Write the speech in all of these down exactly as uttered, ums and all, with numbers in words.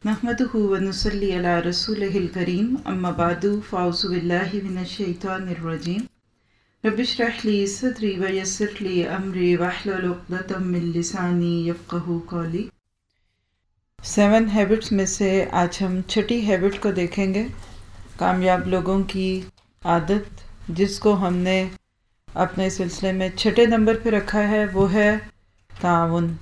نحمدہ ونصلی علی رسولہ الکریم اما بعد فاعوذ باللہ من الشیطان الرجیم رب اشرح لی صدری ویسر لی امری واحلل عقدۃ من لسانی یفقہوا قولی۔ سیون ہیبٹس میں سے آج ہم چھٹی ہیبٹ کو دیکھیں گے، کامیاب لوگوں کی عادت، جس کو ہم نے اپنے سلسلے میں چھٹے نمبر پہ رکھا ہے، وہ ہے تعاون،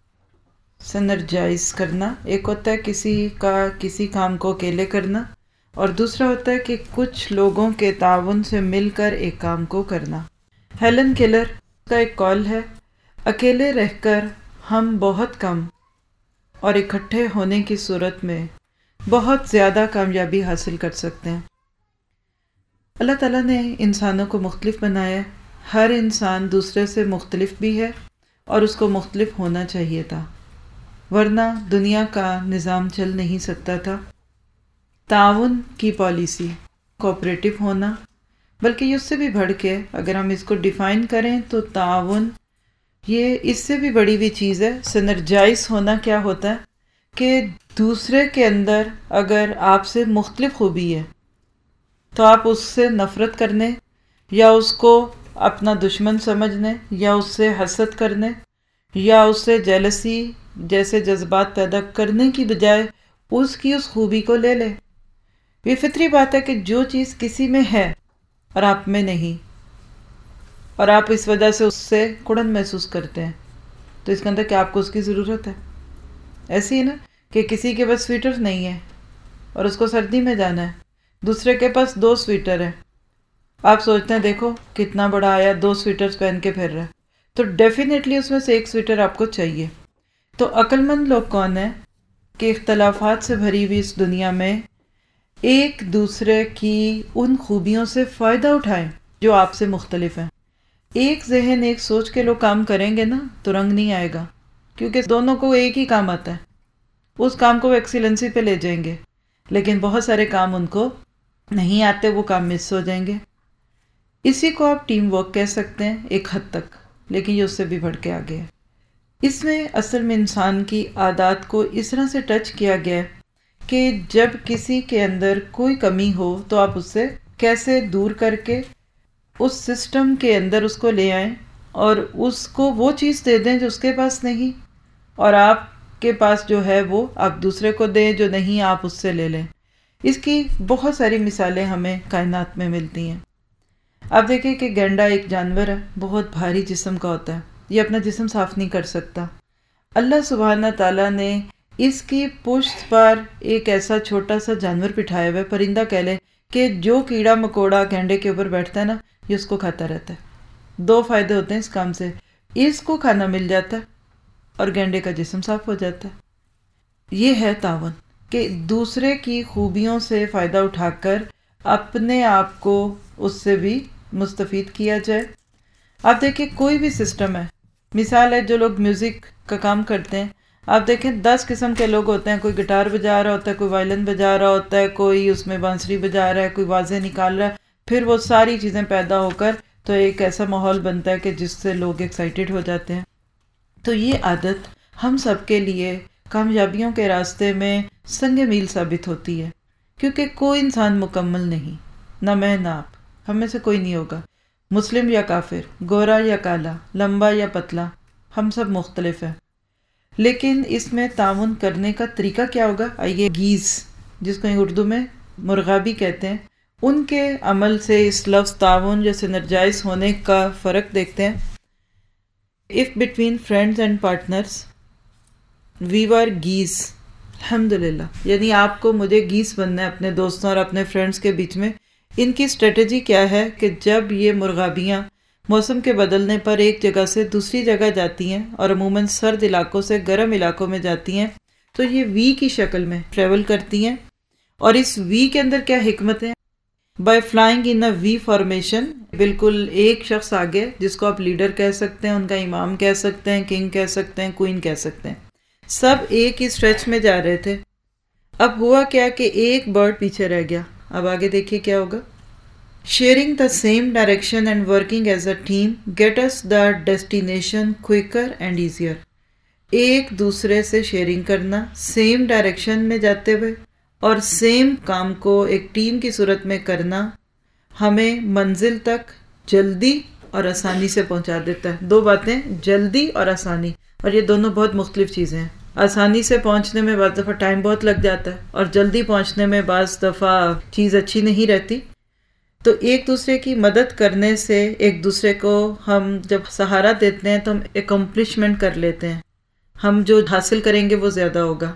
سنرجائز کرنا۔ ایک ہوتا ہے کسی کا کسی کام کو اکیلے کرنا، اور دوسرا ہوتا ہے کہ کچھ لوگوں کے تعاون سے مل کر ایک کام کو کرنا۔ ہیلن کیلر کا ایک قول ہے، اکیلے رہ کر ہم بہت کم اور اکٹھے ہونے کی صورت میں بہت زیادہ کامیابی حاصل کر سکتے ہیں۔ اللہ تعالیٰ نے انسانوں کو مختلف بنایا ہے، ہر انسان دوسرے سے مختلف بھی ہے اور اس کو مختلف ہونا چاہیے تھا، ورنہ دنیا کا نظام چل نہیں سکتا تھا۔ تعاون کی پالیسی، کوآپریٹو ہونا، بلکہ یہ اس سے بھی بڑھ کے اگر ہم اس کو ڈیفائن کریں تو تعاون یہ اس سے بھی بڑی ہوئی چیز ہے۔ سنرجائز ہونا کیا ہوتا ہے کہ دوسرے کے اندر اگر آپ سے مختلف خوبی ہے تو آپ اس سے نفرت کرنے یا اس کو اپنا دشمن سمجھنے یا اس سے حسد کرنے یا اس سے جیلسی جیسے جذبات پیدا کرنے کی بجائے اس کی اس خوبی کو لے لے۔ یہ فطری بات ہے کہ جو چیز کسی میں ہے اور آپ میں نہیں، اور آپ اس وجہ سے اس سے کڑن محسوس کرتے ہیں، تو اس کے اندر کیا آپ کو اس کی ضرورت ہے؟ ایسی ہے نا کہ کسی کے پاس سویٹر نہیں ہے اور اس کو سردی میں جانا ہے، دوسرے کے پاس دو سویٹر ہیں، آپ سوچتے ہیں دیکھو کتنا بڑا آیا، دو سویٹرز پہن کے پھر رہا ہے، تو ڈیفینیٹلی اس میں سے ایک سویٹر آپ کو چاہیے۔ تو عقل مند لوگ کون ہیں کہ اختلافات سے بھری ہوئی اس دنیا میں ایک دوسرے کی ان خوبیوں سے فائدہ اٹھائیں جو آپ سے مختلف ہیں۔ ایک ذہن ایک سوچ کے لوگ کام کریں گے نا تو رنگ نہیں آئے گا، کیونکہ دونوں کو ایک ہی کام آتا ہے، اس کام کو وہ ایکسیلنسی پہ لے جائیں گے، لیکن بہت سارے کام ان کو نہیں آتے، وہ کام مس ہو جائیں گے۔ اسی کو آپ ٹیم ورک کہہ سکتے ہیں ایک حد تک، لیکن یہ اس سے بھی بڑھ کے آگے ہے۔ اس میں اصل میں انسان کی عادات کو اس طرح سے ٹچ کیا گیا ہے کہ جب کسی کے اندر کوئی کمی ہو تو آپ اس سے کیسے دور کر کے اس سسٹم کے اندر اس کو لے آئیں اور اس کو وہ چیز دے دیں جو اس کے پاس نہیں، اور آپ کے پاس جو ہے وہ آپ دوسرے کو دیں، جو نہیں آپ اس سے لے لیں۔ اس کی بہت ساری مثالیں ہمیں کائنات میں ملتی ہیں۔ آپ دیکھیں کہ گینڈا ایک جانور ہے، بہت بھاری جسم کا ہوتا ہے، یہ اپنا جسم صاف نہیں کر سکتا۔ اللہ سبحانہ تعالیٰ نے اس کی پشت پر ایک ایسا چھوٹا سا جانور بٹھایا ہوا ہے، پرندہ کہہ لیں، کہ جو کیڑا مکوڑا گینڈے کے اوپر بیٹھتا ہے نا، یہ اس کو کھاتا رہتا ہے۔ دو فائدے ہوتے ہیں اس کام سے، اس کو کھانا مل جاتا ہے اور گینڈے کا جسم صاف ہو جاتا ہے۔ یہ ہے تعاون، کہ دوسرے کی خوبیوں سے فائدہ اٹھا کر اپنے آپ کو اس سے بھی مستفید کیا جائے۔ آپ دیکھیں کوئی بھی سسٹم ہے، مثال ہے جو لوگ میوزک کا کام کرتے ہیں، آپ دیکھیں دس قسم کے لوگ ہوتے ہیں، کوئی گٹار بجا رہا ہوتا ہے، کوئی وائلن بجا رہا ہوتا ہے، کوئی اس میں بانسری بجا رہا ہے، کوئی واضح نکال رہا ہے، پھر وہ ساری چیزیں پیدا ہو کر تو ایک ایسا ماحول بنتا ہے کہ جس سے لوگ ایکسائٹیڈ ہو جاتے ہیں۔ تو یہ عادت ہم سب کے لیے کامیابیوں کے راستے میں سنگ میل ثابت ہوتی ہے، کیونکہ کوئی انسان مکمل نہیں، نہ میں نہ آپ، ہم میں سے کوئی نہیں ہوگا، مسلم یا کافر، گورا یا کالا، لمبا یا پتلا، ہم سب مختلف ہیں۔ لیکن اس میں تعاون کرنے کا طریقہ کیا ہوگا؟ آئیے گیز، جس کو اردو میں مرغابی کہتے ہیں، ان کے عمل سے اس لفظ تعاون یا سنرجائز ہونے کا فرق دیکھتے ہیں۔ If between friends and partners we were geese، الحمدللہ، یعنی آپ کو مجھے گیس بننا ہے اپنے دوستوں اور اپنے فرینڈز کے بیچ میں۔ ان کی اسٹریٹجی کیا ہے کہ جب یہ مرغابیاں موسم کے بدلنے پر ایک جگہ سے دوسری جگہ جاتی ہیں اور عموماً سرد علاقوں سے گرم علاقوں میں جاتی ہیں، تو یہ وی کی شکل میں ٹریول کرتی ہیں، اور اس وی کے اندر کیا حکمت ہے؟ By flying in a V formation, بالکل ایک شخص آگے جس کو آپ لیڈر کہہ سکتے ہیں، ان کا امام کہہ سکتے ہیں، کنگ کہہ سکتے ہیں، کوئن کہہ سکتے ہیں، سب ایک ہی اسٹریچ میں جا رہے تھے۔ اب ہوا کیا کہ ایک برڈ پیچھے رہ گیا۔ اب آگے دیکھیے کیا ہوگا۔ Sharing the same direction and working as a team get us the destination quicker and easier. ایک دوسرے سے شیئرنگ کرنا سیم ڈائریکشن میں جاتے ہوئے اور سیم کام کو ایک ٹیم کی صورت میں کرنا ہمیں منزل تک جلدی اور آسانی سے پہنچا دیتا ہے. دو باتیں، جلدی اور آسانی، اور یہ دونوں بہت مختلف چیزیں ہیں. آسانی سے پہنچنے میں بعض دفعہ ٹائم بہت لگ جاتا ہے اور جلدی پہنچنے میں بعض دفعہ چیز اچھی نہیں رہتی. تو ایک دوسرے کی مدد کرنے سے ایک دوسرے کو ہم جب سہارا دیتے ہیں تو ہم اکمپلشمنٹ کر لیتے ہیں، ہم جو حاصل کریں گے وہ زیادہ ہوگا.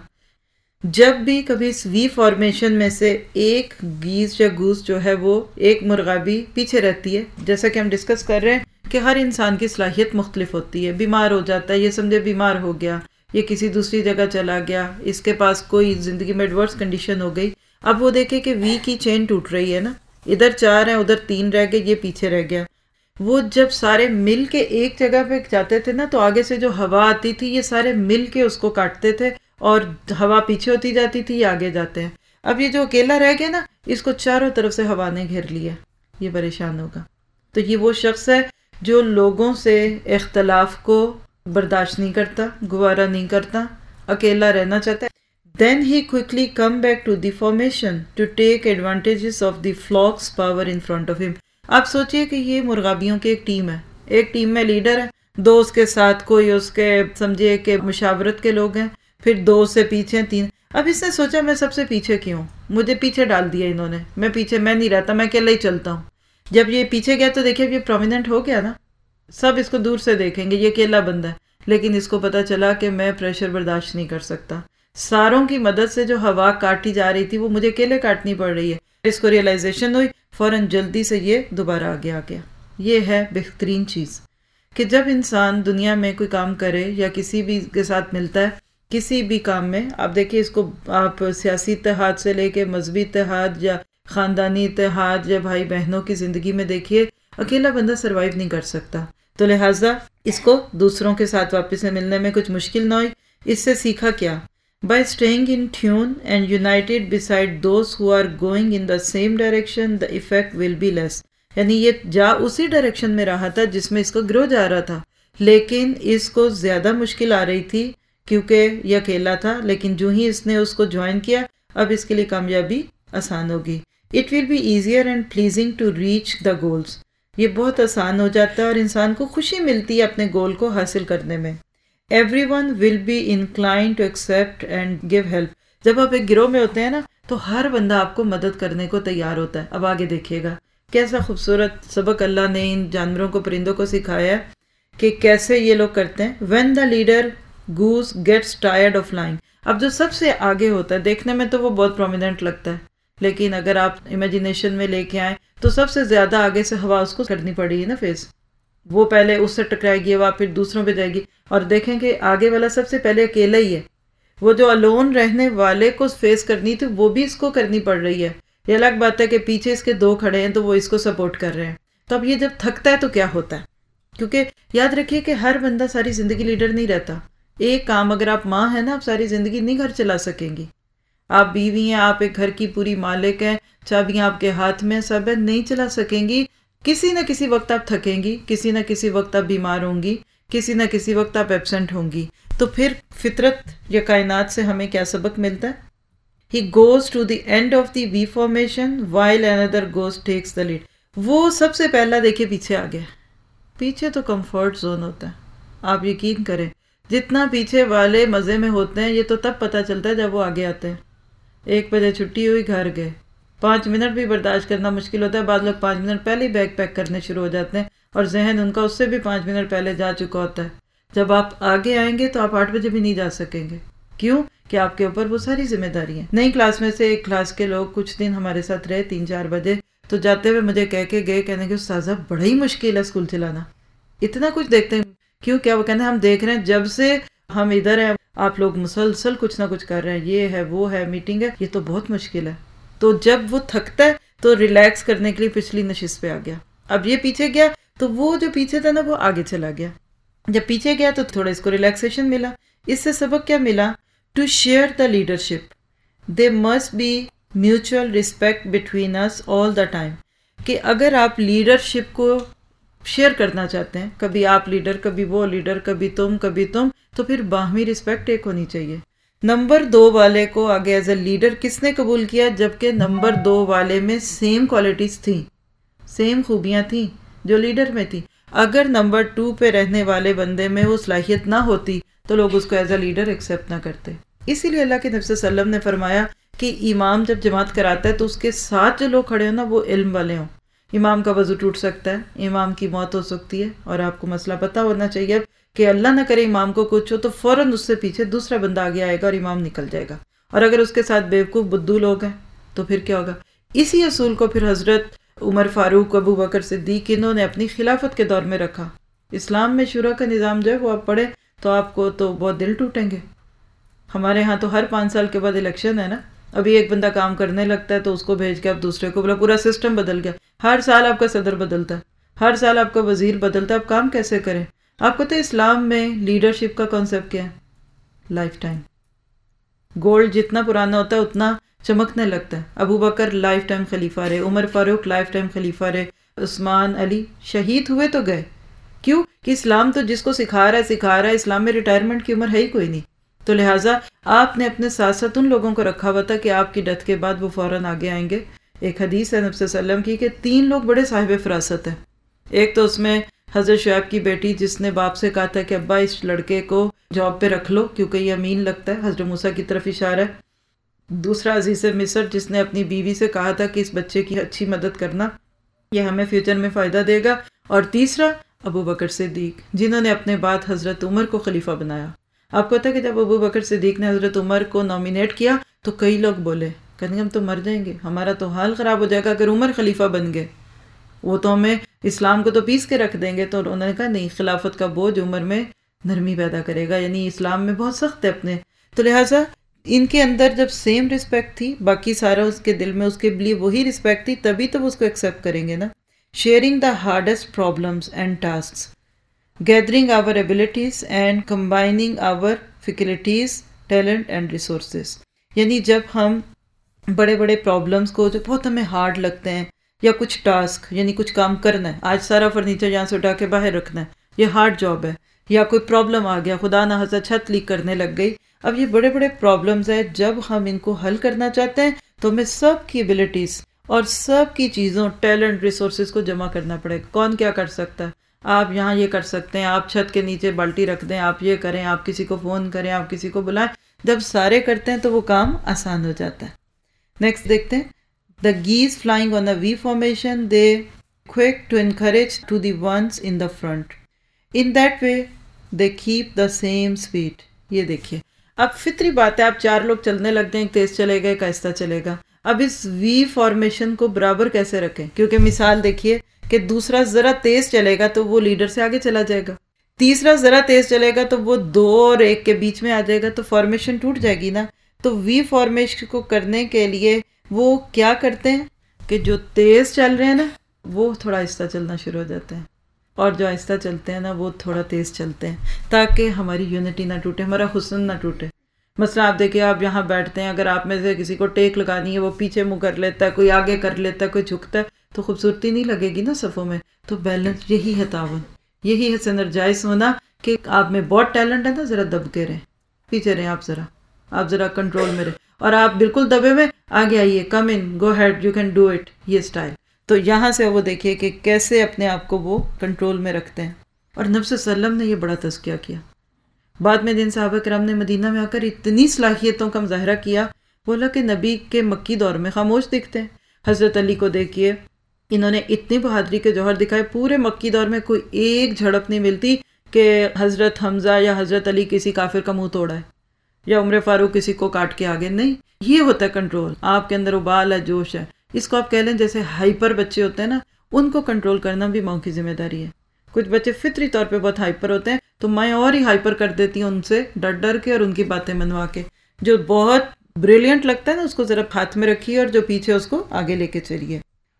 جب بھی کبھی اس وی فارمیشن میں سے ایک گیز یا گوس جو ہے وہ ایک مرغابی پیچھے رہتی ہے، جیسا کہ ہم ڈسکس کر رہے ہیں کہ ہر انسان کی صلاحیت مختلف ہوتی ہے. بیمار ہو جاتا ہے، یہ سمجھے بیمار ہو گیا، یہ کسی دوسری جگہ چلا گیا، اس کے پاس کوئی زندگی میں ایڈورس کنڈیشن ہو گئی. اب وہ دیکھے کہ وی کی چین ٹوٹ رہی ہے نا، ادھر چار ہیں ادھر تین رہ گئے، یہ پیچھے رہ گیا. وہ جب سارے مل کے ایک جگہ پہ جاتے تھے نا تو آگے سے جو ہوا آتی تھی یہ سارے مل کے اس کو کاٹتے تھے اور ہوا پیچھے ہوتی جاتی تھی، یہ آگے جاتے ہیں. اب یہ جو اکیلا رہ گیا نا، اس کو چاروں طرف سے ہوا نے گھیر لیا، یہ پریشان ہوگا. تو یہ وہ شخص ہے جو لوگوں سے اختلاف کو برداشت نہیں کرتا، گوارا نہیں کرتا، اکیلا رہنا چاہتا ہے. Then he quickly come back to the formation to take advantages of the flock's power in front of him. آپ سوچئے کہ یہ مرغابیوں کی ایک ٹیم ہے، ایک ٹیم میں لیڈر ہے، دو اس کے ساتھ کوئی اس کے سمجھے کہ مشاورت کے لوگ ہیں، پھر دو سے پیچھے تین. اب اس نے سوچا میں سب سے پیچھے کیوں، مجھے پیچھے ڈال دیا انہوں نے، میں پیچھے میں نہیں رہتا، میں اکیلا ہی چلتا ہوں. جب یہ پیچھے گیا تو دیکھیے اب یہ پرومیننٹ ہو گیا نا، سب اس کو دور سے دیکھیں گے یہ اکیلا بندہ ہے. لیکن اس کو پتا چلا کہ میں پریشر برداشت نہیں کر سکتا، ساروں کی مدد سے جو ہوا کاٹی جا رہی تھی وہ مجھے اکیلے کاٹنی پڑ رہی ہے. اس کو ریئلائزیشن ہوئی، فوراً جلدی سے یہ دوبارہ آگے آ گیا. یہ ہے بہترین چیز کہ جب انسان دنیا میں کوئی کام کرے یا کسی بھی کے ساتھ ملتا ہے کسی بھی کام میں، آپ دیکھیے اس کو آپ سیاسی اتحاد سے لے کے مذہبی اتحاد یا خاندانی اتحاد یا بھائی بہنوں کی زندگی میں دیکھیے، اکیلا بندہ سروائیو نہیں کر سکتا. تو لہٰذا اس کو دوسروں کے ساتھ واپس سے ملنے میں کچھ مشکل نہ ہوئی. اس سے سیکھا کیا؟ By staying in tune and united beside those who are going in the same direction, the effect will be less. یعنی یہ جا اسی ڈائریکشن میں رہا تھا جس میں اس کا گروہ جا رہا تھا، لیکن اس کو زیادہ مشکل آ رہی تھی کیونکہ یہ اکیلا تھا. لیکن جو ہی اس نے اس کو جوائن کیا، اب اس کے لیے کامیابی آسان ہوگی. It will be easier and pleasing to reach the goals. یہ بہت آسان ہو جاتا ہے اور انسان کو خوشی ملتی ہے اپنے گول کو حاصل کرنے میں. Everyone will be inclined to accept and give help. جب آپ ایک گروہ میں ہوتے ہیں نا تو ہر بندہ آپ کو مدد کرنے کو تیار ہوتا ہے. اب آگے دیکھیے گا کیسا خوبصورت سبق اللہ نے ان جانوروں کو، پرندوں کو سکھایا ہے کہ کیسے یہ لوگ کرتے ہیں. When the leader goose gets tired of flying. اب جو سب سے آگے ہوتا ہے دیکھنے میں تو وہ بہت پرومیننٹ لگتا ہے، لیکن اگر آپ امیجینیشن میں لے کے آئیں تو سب سے زیادہ آگے سے ہوا اس کو کرنی پڑی ہے نا فیس. وہ پہلے اس سے ٹکرائے گی، وہ پھر دوسروں پہ جائے گی، اور دیکھیں کہ آگے والا سب سے پہلے اکیلا ہی ہے. وہ جو الون رہنے والے کو فیس کرنی تھی وہ بھی اس کو کرنی پڑ رہی ہے. یہ الگ بات ہے کہ پیچھے اس کے دو کھڑے ہیں تو وہ اس کو سپورٹ کر رہے ہیں. تو اب یہ جب تھکتا ہے تو کیا ہوتا ہے، کیونکہ یاد رکھیے کہ ہر بندہ ساری زندگی لیڈر نہیں رہتا. ایک کام، اگر آپ ماں ہیں نا آپ ساری زندگی نہیں گھر چلا سکیں گی. آپ بیوی ہیں، آپ ایک گھر کی پوری مالک ہیں، چابیاں آپ کے ہاتھ میں سب ہے، نہیں چلا سکیں گی. کسی نہ کسی وقت آپ تھکیں گی، کسی نہ کسی وقت آپ بیمار ہوں گی، کسی نہ کسی وقت آپ ایبسنٹ ہوں گی. تو پھر فطرت یا کائنات سے ہمیں کیا سبق ملتا ہے؟ He goes to the end of the V formation while another goes takes the lead. وہ سب سے پہلا دیکھیں پیچھے آ گیا. پیچھے تو کمفرٹ زون ہوتا ہے، آپ یقین کریں جتنا پیچھے والے مزے میں ہوتے ہیں یہ تو تب پتہ چلتا ہے جب وہ آگے آتے ہیں. ایک بجے چھٹی ہوئی، گھر گئے، پانچ منٹ بھی برداشت کرنا مشکل ہوتا ہے. بعض لوگ پانچ منٹ پہلے ہی بیگ پیک کرنے شروع ہو جاتے ہیں اور ذہن ان کا اس سے بھی پانچ منٹ پہلے جا چکا ہوتا ہے. جب آپ آگے آئیں گے تو آپ آٹھ بجے بھی نہیں جا سکیں گے. کیوں؟ کہ آپ کے اوپر وہ ساری ذمہ داری ہیں. نئی کلاس میں سے ایک کلاس کے لوگ کچھ دن ہمارے ساتھ رہے، تین چار بجے، تو جاتے ہوئے مجھے کہہ کے گئے، کہنے کہ استاذہ بڑا ہی مشکل ہے اسکول چلانا، اتنا کچھ دیکھتے ہیں. کیوں؟ کیا وہ کہنے ہم دیکھ رہے ہیں جب سے ہم ادھر ہیں آپ لوگ مسلسل کچھ نہ کچھ کر رہے ہیں، یہ ہے وہ ہے میٹنگ ہے، یہ تو بہت مشکل ہے. تو جب وہ تھکتا ہے تو ریلیکس کرنے کے لیے پچھلی نشست پہ آ گیا. اب یہ پیچھے گیا تو وہ جو پیچھے تھا نا وہ آگے چلا گیا. جب پیچھے گیا تو تھوڑا اس کو ریلیکسیشن ملا. اس سے سبق کیا ملا؟ To share the leadership. There must be mutual respect between us all the time. کہ اگر آپ لیڈرشپ کو شیئر کرنا چاہتے ہیں، کبھی آپ لیڈر، کبھی وہ لیڈر، کبھی تم کبھی تم، تو پھر باہمی رسپیکٹ ایک ہونی چاہیے. نمبر دو والے کو آگے ایز اے لیڈر کس نے قبول کیا؟ جبکہ نمبر دو والے میں سیم کوالٹیز تھیں، سیم خوبیاں تھیں جو لیڈر میں تھی. اگر نمبر ٹو پہ رہنے والے بندے میں وہ صلاحیت نہ ہوتی تو لوگ اس کو ایز اے لیڈر ایکسیپٹ نہ کرتے. اسی لیے اللہ کے نبی صلی اللہ علیہ وسلم نے فرمایا کہ امام جب جماعت کراتا ہے تو اس کے ساتھ جو لوگ کھڑے ہوں نا وہ علم والے ہوں. امام کا وضو ٹوٹ سکتا ہے، امام کی موت ہو سکتی ہے، اور آپ کو مسئلہ پتہ ہونا چاہیے کہ اللہ نہ کرے امام کو کچھ ہو تو فوراً اس سے پیچھے دوسرا بندہ آگے آئے گا اور امام نکل جائے گا. اور اگر اس کے ساتھ بیوقوف بدو لوگ ہیں تو پھر کیا ہوگا؟ اسی اصول کو پھر حضرت عمر فاروق، ابو بکر صدیق انہوں نے اپنی خلافت کے دور میں رکھا. اسلام میں شورا کا نظام جو ہے وہ آپ پڑھیں تو آپ کو تو بہت دل ٹوٹیں گے. ہمارے ہاں تو ہر پانچ سال کے بعد الیکشن ہے نا، ابھی ایک بندہ کام کرنے لگتا ہے تو اس کو بھیج کے اب دوسرے کو، بولا پورا سسٹم بدل گیا. ہر سال آپ کا صدر بدلتا ہے، ہر سال آپ کا وزیر بدلتا ہے، آپ کام کیسے کریں؟ آپ کو تو اسلام میں لیڈرشپ کا کانسیپٹ کیا ہے؟ Life time. گولڈ جتنا پرانا ہوتا ہے اتنا چمکنے لگتا ہے. ابو بکر لائف ٹائم خلیفہ رہے، عمر فاروق لائف ٹائم خلیفہ رہے، عثمان، علی شہید ہوئے تو گئے. کیوں؟ کہ اسلام تو جس کو سکھا رہا ہے سکھا رہا ہے. اسلام میں ریٹائرمنٹ کی عمر ہے ہی کوئی نہیں. تو لہٰذا آپ نے اپنے ساتھ ساتھ ان لوگوں کو رکھا ہوا تھا کہ آپ کی ڈیتھ کے بعد وہ فوراً آگے آئیں گے. ایک حدیث ہے نبی صلی اللہ علیہ وسلم کی کہ تین لوگ بڑے صاحب فراست ہیں. ایک تو اس میں حضرت شعیب کی بیٹی جس نے باپ سے کہا تھا کہ ابا اس لڑکے کو جاب پہ رکھ لو کیونکہ یہ امین لگتا ہے، حضرت موسیٰ کی طرف اشارہ ہے. دوسرا عزیز مصر جس نے اپنی بیوی سے کہا تھا کہ اس بچے کی اچھی مدد کرنا، یہ ہمیں فیوچر میں فائدہ دے گا. اور تیسرا ابو بکر صدیق جنہوں نے اپنے بعد حضرت عمر کو خلیفہ بنایا. آپ کو پتہ ہے کہ جب ابو بکر صدیق نے حضرت عمر کو نامینیٹ کیا تو کئی لوگ بولے، کہتے ہیں ہم تو مر جائیں گے، ہمارا تو حال خراب ہو جائے گا اگر عمر خلیفہ بن گئے، وہ تو ہمیں اسلام کو تو پیس کے رکھ دیں گے. تو انہوں نے کہا نہیں، خلافت کا بوجھ عمر میں نرمی پیدا کرے گا، یعنی اسلام میں بہت سخت ہے اپنے. تو لہٰذا ان کے اندر جب سیم رسپیکٹ تھی، باقی سارا اس کے دل میں اس کے لیے وہی رسپیکٹ تھی، تبھی تو وہ اس کو ایکسیپٹ کریں گے نا. Sharing the hardest problems and tasks, gathering our abilities and combining our faculties, talent and resources. یعنی جب ہم بڑے بڑے پرابلمس کو جو بہت ہمیں ہارڈ لگتے ہیں، یا کچھ ٹاسک یعنی کچھ کام کرنا ہے، آج سارا فرنیچر یہاں سے اٹھا کے باہر رکھنا ہے، یہ ہارڈ جاب ہے. یا کوئی پرابلم آ گیا، خدا نہ خاصہ چھت لیک کرنے لگ گئی. اب یہ بڑے بڑے پرابلمز ہیں، جب ہم ان کو حل کرنا چاہتے ہیں تو ہمیں سب کی ایبلٹیز اور سب کی چیزوں، ٹیلنٹ، ریسورسز کو جمع کرنا پڑے گا. کون کیا کر سکتا ہے؟ آپ یہاں یہ کر سکتے ہیں، آپ چھت کے نیچے بالٹی رکھ دیں، آپ یہ کریں، آپ کسی کو فون کریں، آپ کسی کو بلائیں. جب سارے کرتے ہیں تو وہ کام آسان ہو جاتا ہے. نیکسٹ دیکھتے ہیں. The geese flying on a V formation, they quick to encourage to the ones in the front. In that way, they keep the same speed. یہ دیکھیے، اب فطری بات ہے، آپ چار لوگ چلنے لگ جائیں، ایک تیز چلے گا ایک آہستہ چلے گا. اب اس وی فارمیشن کو برابر کیسے رکھیں؟ کیونکہ مثال دیکھیے کہ دوسرا ذرا تیز چلے گا تو وہ لیڈر سے آگے چلا جائے گا، تیسرا ذرا تیز چلے گا تو وہ دو اور ایک کے بیچ میں آ جائے گا، تو فارمیشن ٹوٹ جائے گی نا. تو وی فارمیشن کو کرنے کے لیے وہ کیا کرتے ہیں کہ جو تیز چل رہے ہیں نا وہ تھوڑا آہستہ چلنا شروع ہو جاتے ہیں، اور جو آہستہ چلتے ہیں نا وہ تھوڑا تیز چلتے ہیں، تاکہ ہماری یونٹی نہ ٹوٹے، ہمارا حسن نہ ٹوٹے. مثلا آپ دیکھیں، آپ یہاں بیٹھتے ہیں، اگر آپ میں سے کسی کو ٹیک لگانی ہے وہ پیچھے منہ کر لیتا ہے، کوئی آگے کر لیتا ہے، کوئی جھکتا ہے، تو خوبصورتی نہیں لگے گی نا صفوں میں. تو بیلنس یہی ہے، تعاون یہی ہے، سینرجائز ہونا. کہ آپ میں بہت ٹیلنٹ ہے نا، ذرا دب کے رہیں، پیچھے رہیں، آپ ذرا آپ ذرا کنٹرول میں رہیں، اور آپ بالکل دبے میں آگے آئیے، come on, go ahead, you can do it, یہ سٹائل. تو یہاں سے وہ دیکھیے کہ کیسے اپنے آپ کو وہ کنٹرول میں رکھتے ہیں. اور نبی صلی اللہ علیہ وسلم نے یہ بڑا تذکیہ کیا. بعد میں جن صحابہ کرام نے مدینہ میں آ کر اتنی صلاحیتوں کا مظاہرہ کیا، بولا کہ نبی کے مکی دور میں خاموش دکھتے ہیں. حضرت علی کو دیکھیے، انہوں نے اتنی بہادری کے جوہر دکھائے، پورے مکی دور میں کوئی ایک جھڑپ نہیں ملتی کہ حضرت حمزہ یا حضرت علی کسی کافر کا منہ توڑا ہے، یا عمر فاروق کسی کو کاٹ کے آگے. نہیں، یہ ہوتا ہے کنٹرول. آپ کے اندر ابال ہے، جوش ہے. اس کو آپ کہہ لیں جیسے ہائپر بچے ہوتے ہیں نا، ان کو کنٹرول کرنا بھی ماں کی ذمہ داری ہے. کچھ بچے فطری طور پہ بہت ہائپر ہوتے ہیں، تو میں اور ہی ہائپر کر دیتی ہوں ان سے ڈر ڈر کے اور ان کی باتیں منوا کے. جو بہت بریلینٹ لگتا ہے نا، اس کو ذرا ہاتھ میں رکھیے، اور جو پیچھے اس کو آگے لے کے چلیے.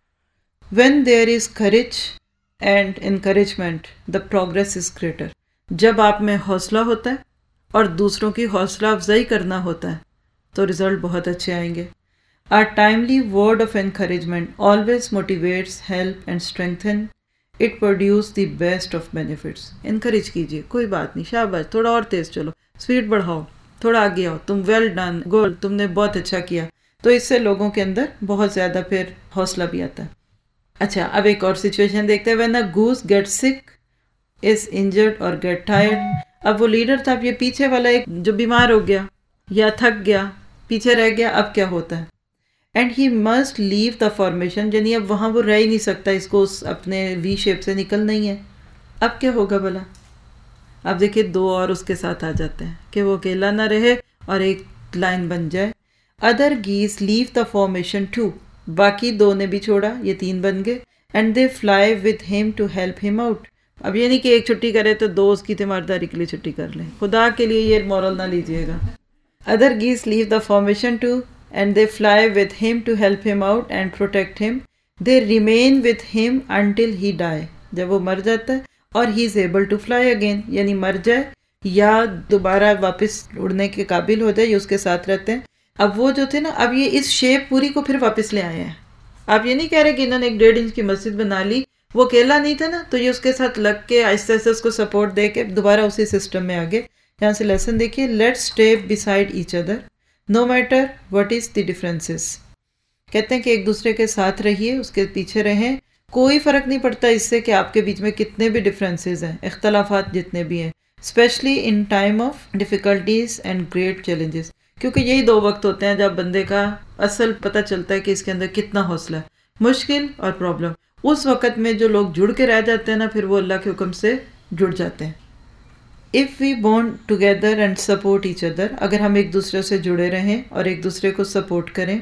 When there is courage and encouragement, the progress is greater. جب آپ میں حوصلہ ہوتا ہے اور دوسروں کی حوصلہ افزائی کرنا ہوتا ہے تو رزلٹ بہت اچھے آئیں گے. A timely word of encouragement always motivates, help and strengthen it produce the best of benefits. Encourage کیجیے، کوئی بات نہیں، شاباش، تھوڑا اور تیز چلو، اسپیڈ بڑھاؤ، تھوڑا آگے آؤ، تم ویل ڈن، گڈ، تم نے بہت اچھا کیا. تو اس سے لوگوں کے اندر بہت زیادہ پھر حوصلہ بھی آتا ہے. اچھا، اب ایک اور سچویشن دیکھتے ہیں. When a goose get sick is injured or get tired. اب وہ لیڈر تھا، اب یہ پیچھے والا ایک جو بیمار ہو گیا یا تھک گیا، پیچھے رہ گیا، اب کیا ہوتا ہے؟ And he must leave the formation, یعنی اب وہاں وہ رہ ہی نہیں سکتا، اس کو اس اپنے وی شیپ سے نکلنا ہی ہے. اب کیا ہوگا بھلا؟ اب دیکھیے دو اور اس کے ساتھ آ جاتے ہیں کہ وہ اکیلا نہ رہے اور ایک لائن بن جائے. Other geese leave the formation too. باقی دو نے بھی چھوڑا، یہ تین بن گئے. And they fly with him to help him out. اب یہ نہیں کہ ایک چھٹی کرے تو دو اس کی تیمارداری کے لیے چھٹی کر لیں، خدا کے لیے یہ مورل نہ لیجیے گا. Other geese leave the formation too and they fly with him to help him out and protect him. They remain with him until he die. جب وہ مر جاتا ہے اور he is able to fly again، یعنی مر جائے یا دوبارہ واپس اڑنے کے قابل ہو جائے، یہ اس کے ساتھ رہتے ہیں. اب وہ جو تھے نا، اب یہ اس شیپ پوری کو پھر واپس لے آئے ہیں. آپ یہ نہیں کہہ رہے کہ انہوں نے ایک ڈیڑھ انچ کی مسجد بنا لی، وہ اکیلا نہیں تھا نا، تو یہ اس کے ساتھ لگ کے آہستہ آہستہ اس کو سپورٹ دے کے دوبارہ اسی سسٹم میں آگے. یہاں سے لیسن دیکھیے. Let's stay beside each other no matter what is the differences. کہتے ہیں کہ ایک دوسرے کے ساتھ رہیے، اس کے پیچھے رہیں، کوئی فرق نہیں پڑتا اس سے کہ آپ کے بیچ میں کتنے بھی ڈفرینسز ہیں، اختلافات جتنے بھی ہیں، especially in time of difficulties and great challenges. کیونکہ یہی دو وقت ہوتے ہیں جب بندے کا اصل پتہ چلتا ہے کہ اس کے اندر کتنا حوصلہ ہے، مشکل اور پرابلم. اس وقت میں جو لوگ جڑ کے رہ جاتے ہیں نا، پھر وہ اللہ کے حکم سے جڑ جاتے ہیں. If we bond together and support each other، اگر ہم ایک دوسرے سے جڑے رہیں اور ایک دوسرے کو سپورٹ کریں.